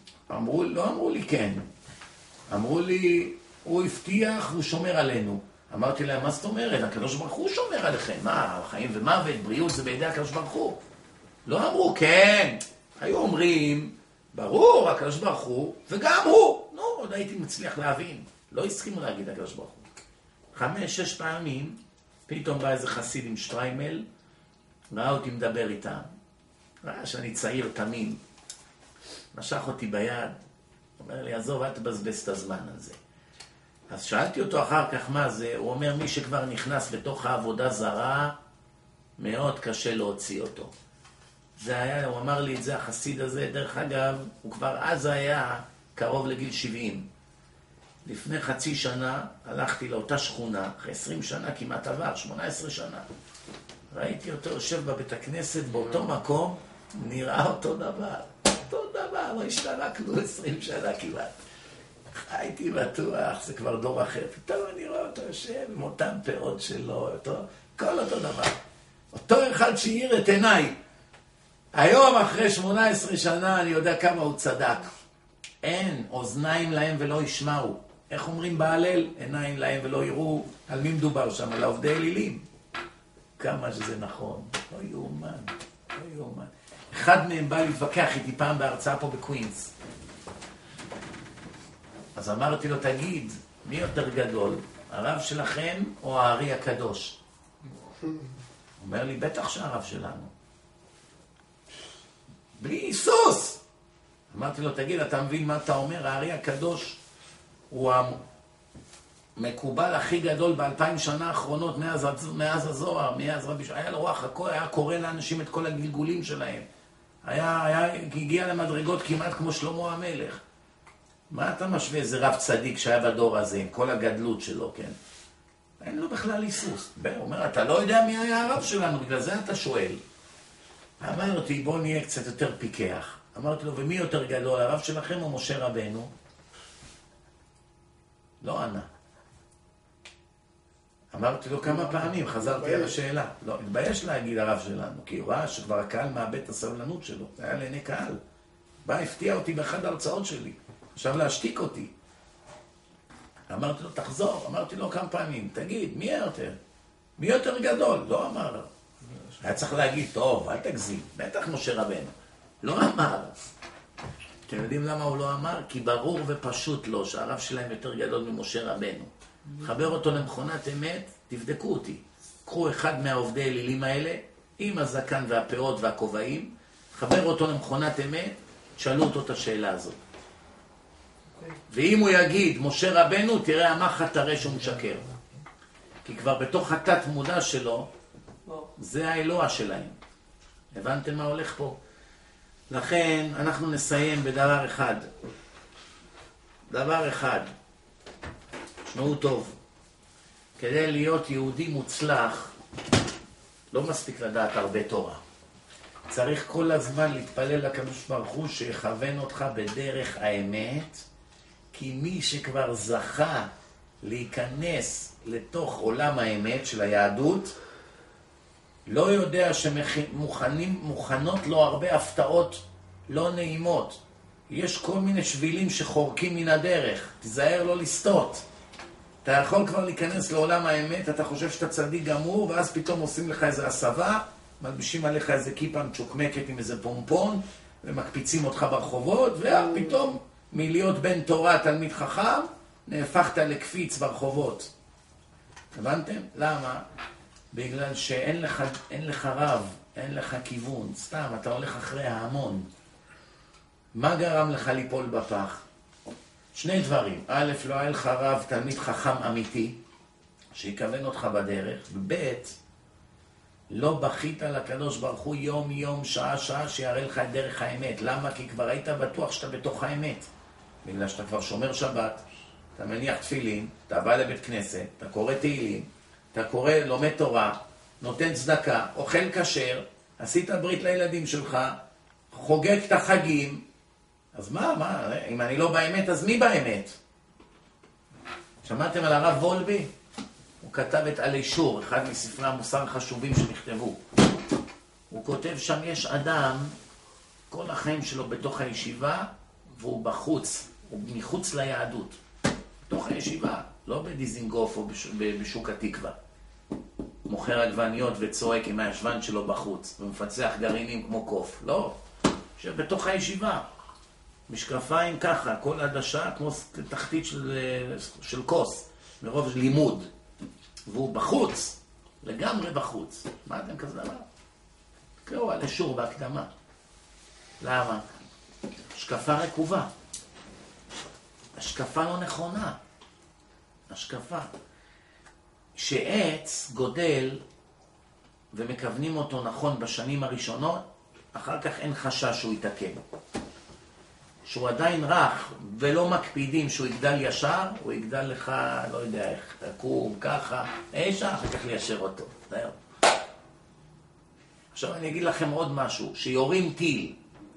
אמרו, לא אמרו לי כן. אמרו לי, הוא הבטיח, הוא שומר עלינו. אמרתי להם, מה זאת אומרת? הקדוש ברוך הוא שומר עליכם. מה, חיים ומוות, בריאות זה בידי הקדוש ברוך הוא. לא אמרו, כן. היו אומרים, ברור, הקדוש ברוך הוא, וגם הוא. נו, עוד הייתי מצליח להבין. לא הסכימו להגיד הקדוש ברוך הוא. חמש, שש פעמים, פתאום בא איזה חסיד עם שטריימל, ראה אותי מדבר איתם. ראה שאני צעיר תמים. משך אותי ביד. אומר לי, עזוב, אל תבזבז את הזמן הזה. אז שאלתי אותו אחר כך מה זה, הוא אומר, מי שכבר נכנס בתוך העבודה זרה, מאוד קשה להוציא אותו. זה היה, הוא אמר לי את זה, החסיד הזה, דרך אגב, הוא כבר אז היה קרוב לגיל שבעים. לפני חצי שנה הלכתי לאותה שכונה, אחרי עשרים שנה כמעט עבר, שמונה עשרה שנה. ראיתי אותו יושב בבית הכנסת באותו מקום, נראה אותו דבר. אותו דבר, לא השתנה עשרים שנה כמעט. הייתי בטוח, זה כבר דור אחר. פתאום אני רואה אותו יושב עם אותם פאות שלו, אותו, כל אותו דבר. אותו אחד שהאיר את עיניי. היום, אחרי שמונה עשרה שנה, אני יודע כמה הוא צדק. אין אוזניים להם ולא ישמעו. איך אומרים בהלל? עיניים להם ולא יראו. על מי מדובר שם? על עובדי אלילים. כמה שזה נכון. לא יאומן. לא יאומן. אחד מהם בא להתווכח איתי פעם בהרצאה פה בקווינס. אז אמרתי לו, תגיד, מי יותר גדול? הרב שלכם או הארי הקדוש? הוא אומר לי, בטח שהרב שלנו. בלי היסוס. אמרתי לו, תגיד, אתה מבין מה אתה אומר? הארי הקדוש הוא המקובל הכי גדול באלפיים שנה האחרונות מאז, מאז הזוהר, מאז רבי שעה. היה לו רוח הכל, היה קורא לאנשים את כל הגלגולים שלהם. היה, היה, הגיע למדרגות כמעט כמו שלמה המלך. מה אתה משווה איזה רב צדיק שהיה בדור הזה, עם כל הגדלות שלו, כן? אין לו בכלל היסוס. הוא אומר, אתה לא יודע מי היה הרב שלנו, בגלל זה אתה שואל. אמרתי, בוא נהיה קצת יותר פיקח. אמרתי לו, ומי יותר גדול, הרב שלכם או משה רבנו? לא ענה. אמרתי לו כמה פעמים, חזרתי על השאלה. לא, התבייש להגיד הרב שלנו, כי הוא ראה שכבר הקהל מאבד את הסבלנות שלו. זה היה לעיני קהל. בא, הפתיע אותי באחד ההרצאות שלי. עכשיו להשתיק אותי. אמרתי לו, תחזור. אמרתי לו כמה פעמים, תגיד, מי יותר? מי יותר גדול? לא אמר. היה צריך להגיד, טוב, אל תגזים. בטח משה רבנו. לא אמר. אתם יודעים למה הוא לא אמר? כי ברור ופשוט לו שהרב שלהם יותר גדול ממשה רבנו. חבר אותו למכונת אמת, תבדקו אותי. קחו אחד מהעובדי אלילים האלה, עם הזקן והפאות והכובעים, חבר אותו למכונת אמת, תשאלו אותו את השאלה הזאת. ואם הוא יגיד, משה רבנו, תראה המחת תראה שהוא משקר. כי כבר בתוך התת מודע שלו, זה האלוה שלהם. הבנתם מה הולך פה? לכן אנחנו נסיים בדבר אחד. דבר אחד. שמעו טוב. כדי להיות יהודי מוצלח, לא מספיק לדעת הרבה תורה. צריך כל הזמן להתפלל לקדוש ברוך הוא שיכוון אותך בדרך האמת, כי מי שכבר זכה להיכנס לתוך עולם האמת של היהדות, לא יודע שמוכנים, מוכנות לו הרבה הפתעות לא נעימות. יש כל מיני שבילים שחורקים מן הדרך, תיזהר לא לסטות. אתה יכול כבר להיכנס לעולם האמת, אתה חושב שאתה צדיק גמור, ואז פתאום עושים לך איזה הסבה, מלבישים עליך איזה כיפה מצ'וקמקת עם איזה פומפון, ומקפיצים אותך ברחובות, ופתאום מלהיות בן תורה, תלמיד חכם, נהפכת לקפיץ ברחובות. הבנתם? למה? בגלל שאין לך, אין לך רב, אין לך כיוון, סתם, אתה הולך אחרי ההמון. מה גרם לך ליפול בפח? שני דברים. א', לא היה לך רב, תלמיד חכם אמיתי, שיקוון אותך בדרך, וב', לא בכית לקדוש ברוך הוא יום יום, שעה שעה, שיראה לך את דרך האמת. למה? כי כבר היית בטוח שאתה בתוך האמת. בגלל שאתה כבר שומר שבת, אתה מניח תפילין, אתה בא לבית כנסת, אתה קורא תהילים, אתה קורא, לומד תורה, נותן צדקה, אוכל כשר, עשית ברית לילדים שלך, חוגג את החגים. אז מה, מה, אם אני לא באמת, אז מי באמת? שמעתם על הרב וולבי? הוא כתב את עלי שור, אחד מספרי המוסר החשובים שנכתבו. הוא כותב שם, יש אדם, כל החיים שלו בתוך הישיבה, והוא בחוץ, הוא מחוץ ליהדות. בתוך הישיבה. לא בדיזינגוף או בשוק התקווה. מוכר עגבניות וצועק עם הישבן שלו בחוץ, ומפצח גרעינים כמו קוף. לא, שבתוך הישיבה. משקפיים ככה, כל עדשה כמו תחתית של, של כוס, מרוב לימוד. והוא בחוץ, לגמרי בחוץ. מה אתם כזה דבר? קראו על אישור בהקדמה. למה? השקפה רקובה. השקפה לא נכונה. השקפה. שעץ גודל ומכוונים אותו נכון בשנים הראשונות, אחר כך אין חשש שהוא יתעכב. שהוא עדיין רך ולא מקפידים שהוא יגדל ישר, הוא יגדל לך, לא יודע איך, תקום, ככה, אישה, אחר כך ליישר אותו. זהו. עכשיו אני אגיד לכם עוד משהו, שיורים טיל,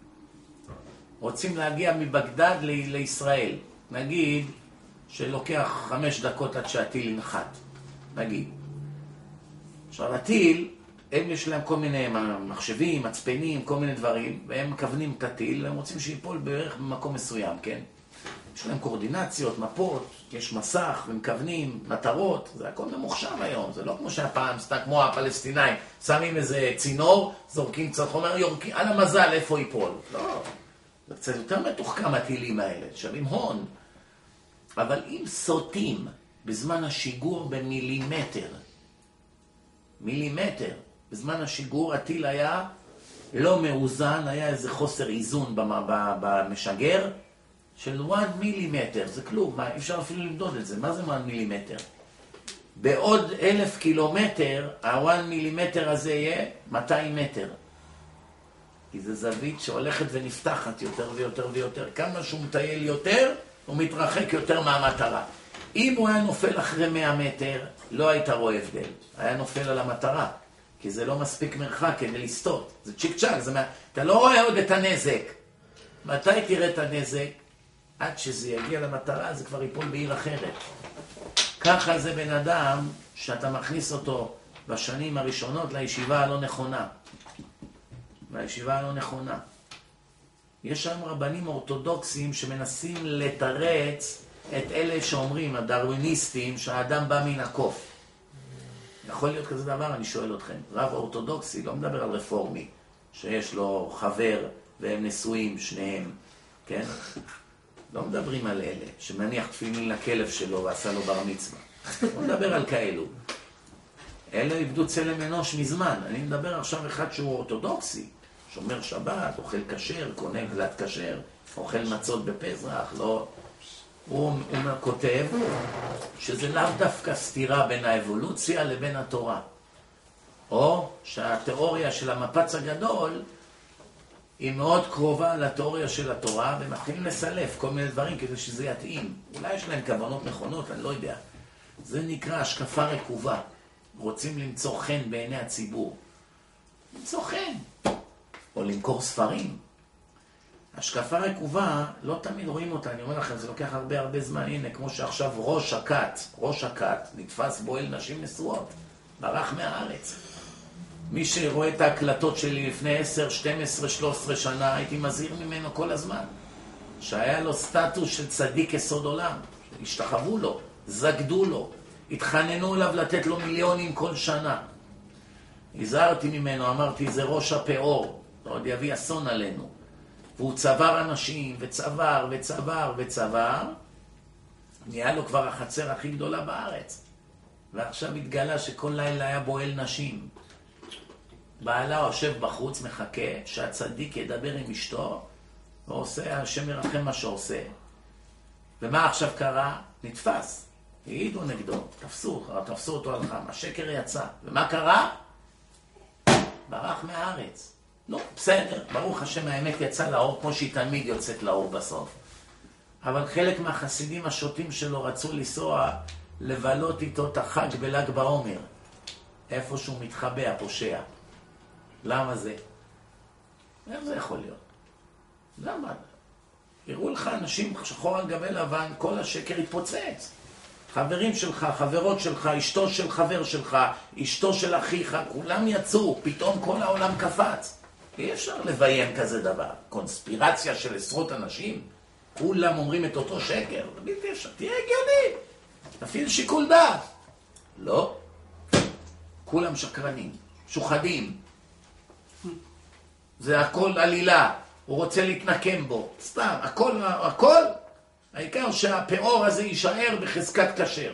רוצים להגיע מבגדד ל- לישראל, נגיד שלוקח חמש דקות עד שהטיל ינחת, נגיד. עכשיו הטיל, הם יש להם כל מיני מחשבים, מצפנים, כל מיני דברים, והם מכוונים את הטיל, הם רוצים שיפול בערך במקום מסוים, כן? יש להם קורדינציות, מפות, יש מסך, ומכוונים, מטרות, זה הכל ממוחשב היום, זה לא כמו שהפעם, סתם כמו הפלסטינאים, שמים איזה צינור, זורקים קצת חומר, יורקים, על המזל איפה ייפול. לא, זה קצת יותר מתוחכם הטילים האלה, שווים הון. אבל אם סוטים בזמן השיגור במילימטר, מילימטר, בזמן השיגור הטיל היה לא מאוזן, היה איזה חוסר איזון במשגר של אחד מילימטר, זה כלום, מה, אפשר אפילו למדוד את זה, מה זה אחד מילימטר? בעוד אלף קילומטר, ה-אחד מילימטר הזה יהיה מאתיים מטר. כי זה זווית שהולכת ונפתחת יותר ויותר ויותר. כמה שהוא מטייל יותר, הוא מתרחק יותר מהמטרה. אם הוא היה נופל אחרי מאה מטר, לא היית רואה הבדל. היה נופל על המטרה, כי זה לא מספיק מרחק כדי לסטות. זה צ'יק צ'ק, זה מה... אתה לא רואה עוד את הנזק. מתי תראה את הנזק? עד שזה יגיע למטרה, זה כבר ייפול בעיר אחרת. ככה זה בן אדם שאתה מכניס אותו בשנים הראשונות לישיבה הלא נכונה. לישיבה הלא נכונה. יש שם רבנים אורתודוקסים שמנסים לתרץ את אלה שאומרים, הדרוויניסטים, שהאדם בא מן הקוף. יכול להיות כזה דבר, אני שואל אתכם. רב אורתודוקסי, לא מדבר על רפורמי, שיש לו חבר והם נשואים שניהם, כן? לא מדברים על אלה, שמניח תפילין לכלב שלו ועשה לו בר מצווה. לא מדבר על כאלו. אלה איבדו צלם אנוש מזמן. אני מדבר עכשיו אחד שהוא אורתודוקסי, שומר שבת, אוכל כשר, קונה גלת כשר, אוכל מצות בפזרח, לא... הוא, הוא כותב שזה לאו דווקא סתירה בין האבולוציה לבין התורה. או שהתיאוריה של המפץ הגדול היא מאוד קרובה לתיאוריה של התורה, ומתחילים לסלף כל מיני דברים כדי שזה יתאים. אולי יש להם כוונות נכונות, אני לא יודע. זה נקרא השקפה רקובה. רוצים למצוא חן בעיני הציבור. למצוא חן. או למכור ספרים. השקפה רקובה, לא תמיד רואים אותה, אני אומר לכם, זה לוקח הרבה הרבה זמן. הנה, כמו שעכשיו ראש הכת, ראש הכת, נתפס בועל נשים נשואות. ברח מהארץ. מי שרואה את ההקלטות שלי לפני עשר, שתים עשרה, שלוש עשרה שנה, הייתי מזהיר ממנו כל הזמן. שהיה לו סטטוס של צדיק יסוד עולם. השתחוו לו, זגדו לו, התחננו אליו לתת לו מיליונים כל שנה. הזהרתי ממנו, אמרתי, זה ראש הפאור, עוד יביא אסון עלינו. והוא צבר אנשים, וצבר, וצבר, וצבר. נהיה לו כבר החצר הכי גדולה בארץ. ועכשיו התגלה שכל לילה היה בועל נשים. בעלה יושב בחוץ, מחכה שהצדיק ידבר עם אשתו, ועושה, השם ירחם מה שעושה. ומה עכשיו קרה? נתפס. העידו נגדו, תפסו, תפסו אותו על חם, השקר יצא. ומה קרה? ברח מהארץ. לא, בסדר, ברוך השם האמת יצא לאור, כמו שהיא תמיד יוצאת לאור בסוף. אבל חלק מהחסידים השוטים שלו רצו לנסוע לבלות איתו את החג בל"ג בעומר. איפה שהוא מתחבא, הפושע. למה זה? איך זה יכול להיות? למה? יראו לך אנשים שחור על גבי לבן, כל השקר יתפוצץ. חברים שלך, חברות שלך, אשתו של חבר שלך, אשתו של אחיך, כולם יצאו, פתאום כל העולם קפץ. אי אפשר לביים כזה דבר. קונספירציה של עשרות אנשים, כולם אומרים את אותו שקר. בלתי אפשר, תהיה הגיוני. תפעיל שיקול דעת. לא. כולם שקרנים, שוחדים. זה הכל עלילה. הוא רוצה להתנקם בו. סתם, הכל, הכל. העיקר שהפאור הזה יישאר בחזקת כשר.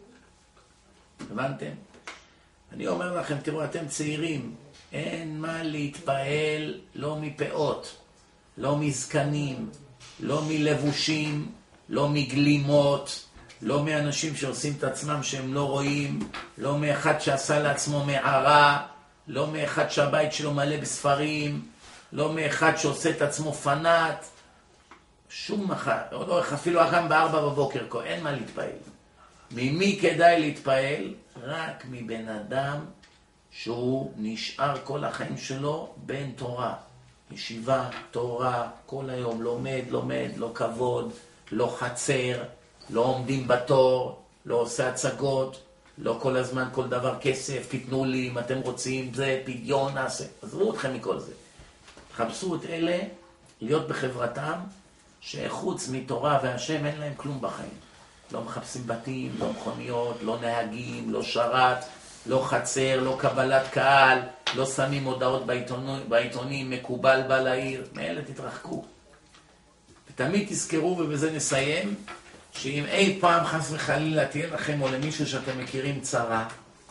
הבנתם? אני אומר לכם, תראו, אתם צעירים, אין מה להתפעל לא מפאות, לא מזקנים, לא מלבושים, לא מגלימות, לא מאנשים שעושים את עצמם שהם לא רואים, לא מאחד שעשה לעצמו מערה, לא מאחד שהבית שלו מלא בספרים, לא מאחד שעושה את עצמו פנאט, שום אחד, לא, אפילו גם בארבע בבוקר, אין מה להתפעל. ממי כדאי להתפעל? רק מבן אדם שהוא נשאר כל החיים שלו בין תורה. ישיבה, תורה, כל היום לומד, לומד, לא כבוד, לא חצר, לא עומדים בתור, לא עושה הצגות, לא כל הזמן כל דבר כסף, תתנו לי אם אתם רוצים, זה פדיון נעשה. עזבו אתכם מכל זה. חפשו את אלה להיות בחברתם שחוץ מתורה והשם אין להם כלום בחיים. לא מחפשים בתים, לא מכוניות, לא נהגים, לא שרת, לא חצר, לא קבלת קהל, לא שמים הודעות בעיתונים, בעיתונים מקובל בא לעיר. מאלה תתרחקו. ותמיד תזכרו, ובזה נסיים, שאם אי פעם חס וחלילה תהיה לכם או למישהו שאתם מכירים צרה,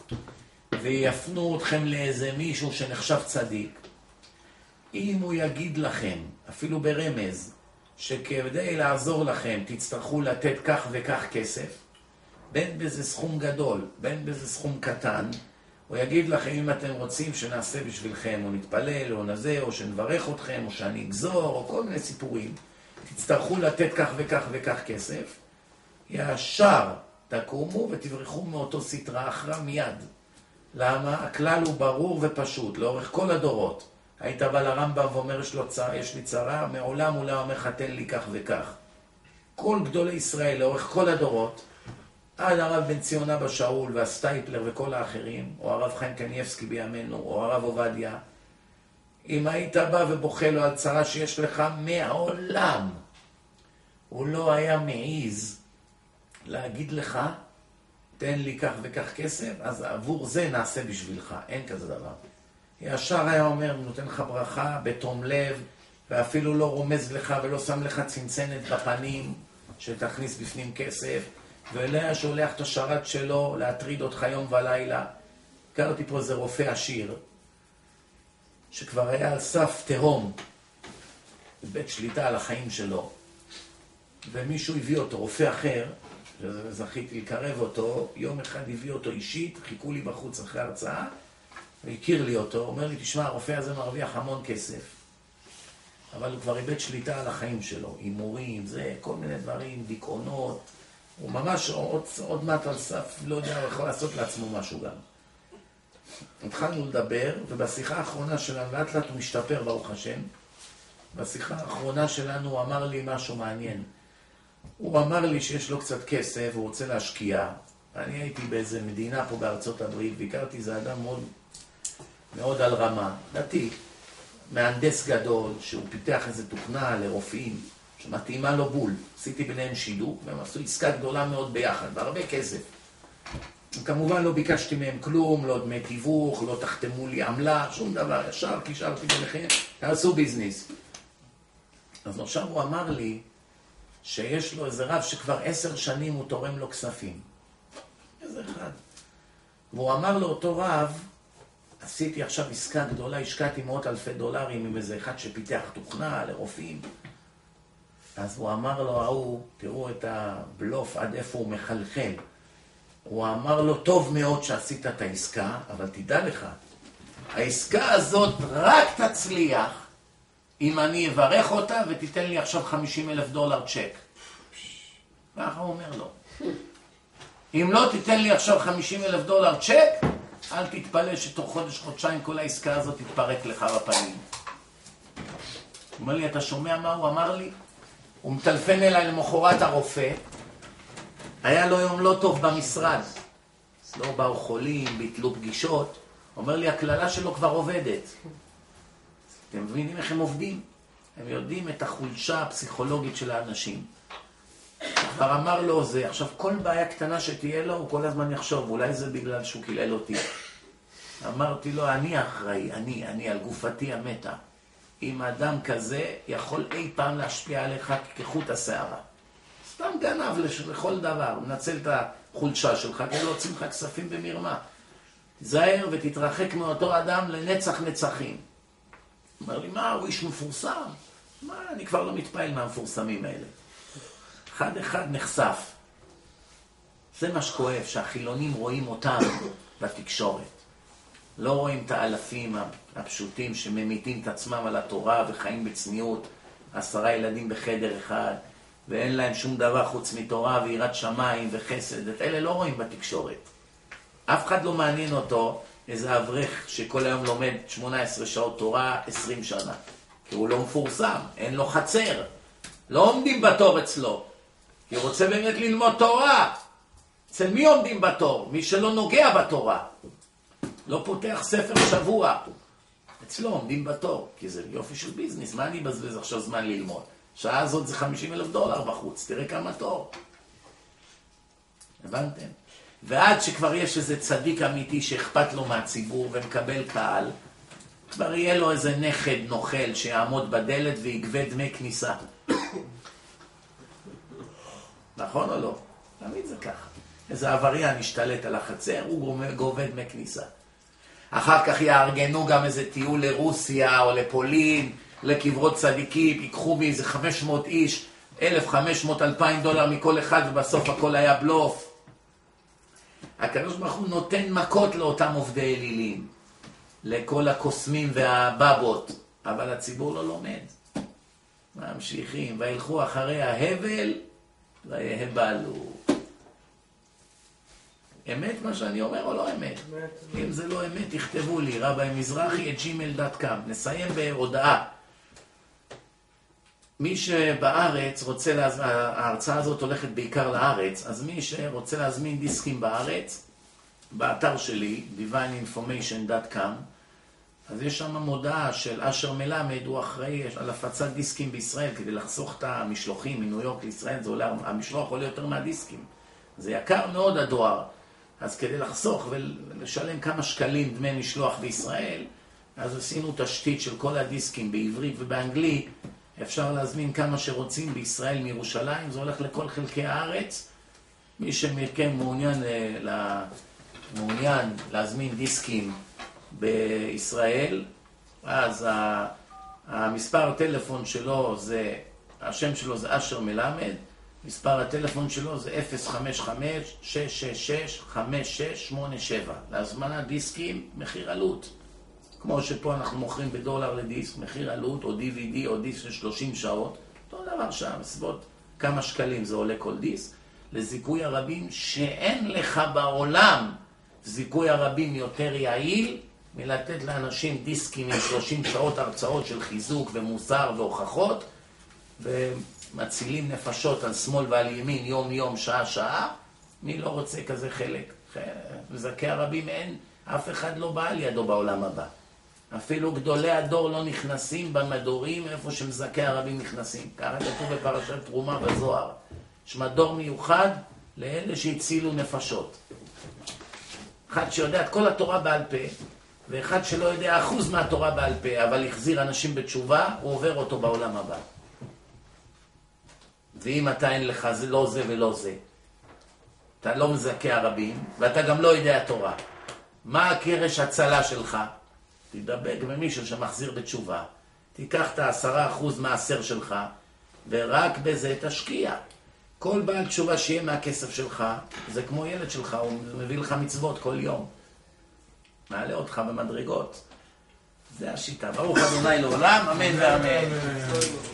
ויפנו אתכם לאיזה מישהו שנחשב צדיק, אם הוא יגיד לכם, אפילו ברמז, שכדי לעזור לכם תצטרכו לתת כך וכך כסף, בין בזה סכום גדול, בין בזה סכום קטן, הוא יגיד לכם אם אתם רוצים שנעשה בשבילכם, או נתפלל, או נזה, או שנברך אתכם, או שאני אגזור, או כל מיני סיפורים, תצטרכו לתת כך וכך וכך כסף, ישר תקומו ותברחו מאותו סתרה אחרה מיד. למה? הכלל הוא ברור ופשוט, לאורך כל הדורות. היית בא לרמב"ם ואומר, יש לו צרה, יש לי צרה, מעולם הוא לא אומר לך, תן לי כך וכך. כל גדולי ישראל, לאורך כל הדורות, עד הרב בן ציון אבא שאול והסטייפלר וכל האחרים, או הרב חיים קניאבסקי בימינו, או הרב עובדיה, אם היית בא ובוכה לו על צרה שיש לך מעולם, הוא לא היה מעיז להגיד לך, תן לי כך וכך כסף, אז עבור זה נעשה בשבילך. אין כזה דבר. ישר היה אומר, נותן לך ברכה בתום לב, ואפילו לא רומז לך ולא שם לך צנצנת בפנים, שתכניס בפנים כסף, ואליה שולח את השרת שלו להטריד אותך יום ולילה. הכרתי פה איזה רופא עשיר, שכבר היה על סף תהום, בית שליטה על החיים שלו, ומישהו הביא אותו, רופא אחר, זכיתי לקרב אותו, יום אחד הביא אותו אישית, חיכו לי בחוץ אחרי הרצאה, והכיר לי אותו, אומר לי, תשמע, הרופא הזה מרוויח המון כסף, אבל הוא כבר איבד שליטה על החיים שלו, אימורים, זה, כל מיני דברים, דיכאונות, הוא ממש עוד, עוד מעט על סף, לא יודע, הוא יכול לעשות לעצמו משהו גם. התחלנו לדבר, ובשיחה האחרונה שלנו, לאט לאט הוא משתפר ברוך השם, בשיחה האחרונה שלנו הוא אמר לי משהו מעניין. הוא אמר לי שיש לו קצת כסף, הוא רוצה להשקיע. אני הייתי באיזה מדינה פה בארצות הברית, והכרתי איזה אדם מאוד, מאוד על רמה, דתי, מהנדס גדול, שהוא פיתח איזה תוכנה לרופאים, שמתאימה לו בול. עשיתי ביניהם שידוק, והם עשו עסקה גדולה מאוד ביחד, והרבה כסף. כמובן לא ביקשתי מהם כלום, לא דמי תיווך, לא תחתמו לי עמלה, שום דבר, ישר קישרתי ביניכם, תעשו ביזנס. אז עכשיו הוא אמר לי, שיש לו איזה רב שכבר עשר שנים הוא תורם לו כספים. איזה אחד. והוא אמר לאותו רב, עשיתי עכשיו עסקה גדולה, השקעתי מאות אלפי דולרים עם איזה אחד שפיתח תוכנה לרופאים. אז הוא אמר לו, ההוא, תראו את הבלוף עד איפה הוא מחלחל. הוא אמר לו, טוב מאוד שעשית את העסקה, אבל תדע לך, העסקה הזאת רק תצליח, אם אני אברך אותה ותיתן לי עכשיו חמישים אלף דולר צ'ק. ככה הוא אומר לו. אם לא תיתן לי עכשיו חמישים אלף דולר צ'ק, אל תתפלא שתוך חודש, חודשיים כל העסקה הזאת תתפרק לך בפנים. הוא אומר לי, אתה שומע מה הוא אמר לי? הוא מטלפן אליי למחרת הרופא, היה לו יום לא טוב במשרד. לא באו חולים, ביטלו פגישות. הוא אומר לי, הכללה שלו כבר עובדת. אתם מבינים איך הם עובדים? הם יודעים את החולשה הפסיכולוגית של האנשים. כבר אמר לו זה, עכשיו כל בעיה קטנה שתהיה לו, הוא כל הזמן יחשוב, אולי זה בגלל שהוא קילל אותי. אמרתי לו, אני אחראי, אני, אני על גופתי המתה. אם אדם כזה יכול אי פעם להשפיע עליך כחוט השערה. סתם גנב לכל דבר, מנצל את החולשה שלך, כדי להוציא לך כספים במרמה. זהר ותתרחק מאותו אדם לנצח נצחים. אומר לי, מה, הוא איש מפורסם? מה, אני כבר לא מתפעל מהמפורסמים האלה. אחד אחד נחשף. זה מה שכואב, שהחילונים רואים אותם בתקשורת. לא רואים את האלפים הפשוטים שממיתים את עצמם על התורה וחיים בצניעות, עשרה ילדים בחדר אחד, ואין להם שום דבר חוץ מתורה ויראת שמיים וחסד. את אלה לא רואים בתקשורת. אף אחד לא מעניין אותו איזה אברך שכל היום לומד שמונה עשרה שעות תורה עשרים שנה. כי הוא לא מפורסם, אין לו חצר. לא עומדים בתור אצלו. כי הוא רוצה באמת ללמוד תורה. אצל מי עומדים בתור? מי שלא נוגע בתורה. לא פותח ספר שבוע. אצלו עומדים בתור. כי זה יופי של ביזנס. מה אני בזבז עכשיו זמן ללמוד? שעה הזאת זה חמישים אלף דולר בחוץ. תראה כמה תור. הבנתם? ועד שכבר יש איזה צדיק אמיתי שאכפת לו מהציבור ומקבל קהל, כבר יהיה לו איזה נכד נוכל שיעמוד בדלת ויגבה דמי כניסה. נכון או לא? תמיד זה ככה. איזה עבריין ישתלט על החצר, הוא גובה דמי כניסה. אחר כך יארגנו גם איזה טיול לרוסיה או לפולין, לקברות צדיקים, ייקחו מאיזה חמש מאות איש, אלף וחמש מאות אלפיים דולר מכל אחד, ובסוף הכל היה בלוף. הקדוש ברוך הוא נותן מכות לאותם עובדי אלילים, לכל הקוסמים והבבות, אבל הציבור לא לומד. ממשיכים, וילכו אחרי ההבל, ויהבלו. אמת מה שאני אומר או לא אמת? אם זה לא אמת, תכתבו לי, רבי מזרחי את ג'ימייל דוט קום. נסיים בהודעה. מי שבארץ רוצה להזמין, ההרצאה הזאת הולכת בעיקר לארץ, אז מי שרוצה להזמין דיסקים בארץ, באתר שלי, דיוויין אינפורמיישן דוט קום, אז יש שם מודעה של אשר מלמד, הוא אחראי על הפצת דיסקים בישראל, כדי לחסוך את המשלוחים מניו יורק לישראל, זה עולה, המשלוח עולה יותר מהדיסקים. זה יקר מאוד הדואר, אז כדי לחסוך ולשלם כמה שקלים דמי משלוח בישראל, אז עשינו תשתית של כל הדיסקים בעברית ובאנגלית, אפשר להזמין כמה שרוצים בישראל מירושלים, זה הולך לכל חלקי הארץ. מי שמכם מעוניין, מעוניין להזמין דיסקים בישראל, אז המספר הטלפון שלו זה, השם שלו זה אשר מלמד, מספר הטלפון שלו זה אפס חמש חמש שש שש שש חמש שש שמונה שבע. להזמנת דיסקים, מחיר עלות. כמו שפה אנחנו מוכרים בדולר לדיסק, מחיר עלות, או די וי די, או דיסק של שלושים שעות, אותו דבר שם, סביבות כמה שקלים זה עולה כל דיסק, לזיכוי הרבים שאין לך בעולם זיכוי הרבים יותר יעיל, מלתת לאנשים דיסקים עם שלושים שעות הרצאות של חיזוק ומוסר והוכחות, ומצילים נפשות על שמאל ועל ימין, יום יום, שעה שעה. מי לא רוצה כזה חלק? זכי הרבים אין, אף אחד לא בא על ידו בעולם הבא. אפילו גדולי הדור לא נכנסים במדורים איפה שמזכי הרבים נכנסים. ככה כתוב בפרשת תרומה בזוהר. יש מדור מיוחד לאלה שהצילו נפשות. אחד שיודע את כל התורה בעל פה, ואחד שלא יודע אחוז מהתורה בעל פה, אבל החזיר אנשים בתשובה, הוא עובר אותו בעולם הבא. ואם אתה אין לך זה לא זה ולא זה, אתה לא מזכה הרבים, ואתה גם לא יודע תורה. מה הקרש הצלה שלך? תדבק במישהו שמחזיר בתשובה. תיקח את העשרה אחוז מהעשר שלך, ורק בזה תשקיע. כל בעל תשובה שיהיה מהכסף שלך, זה כמו ילד שלך, הוא מביא לך מצוות כל יום. מעלה אותך במדרגות. זה השיטה. ברוך ה' לעולם, אמן ואמן.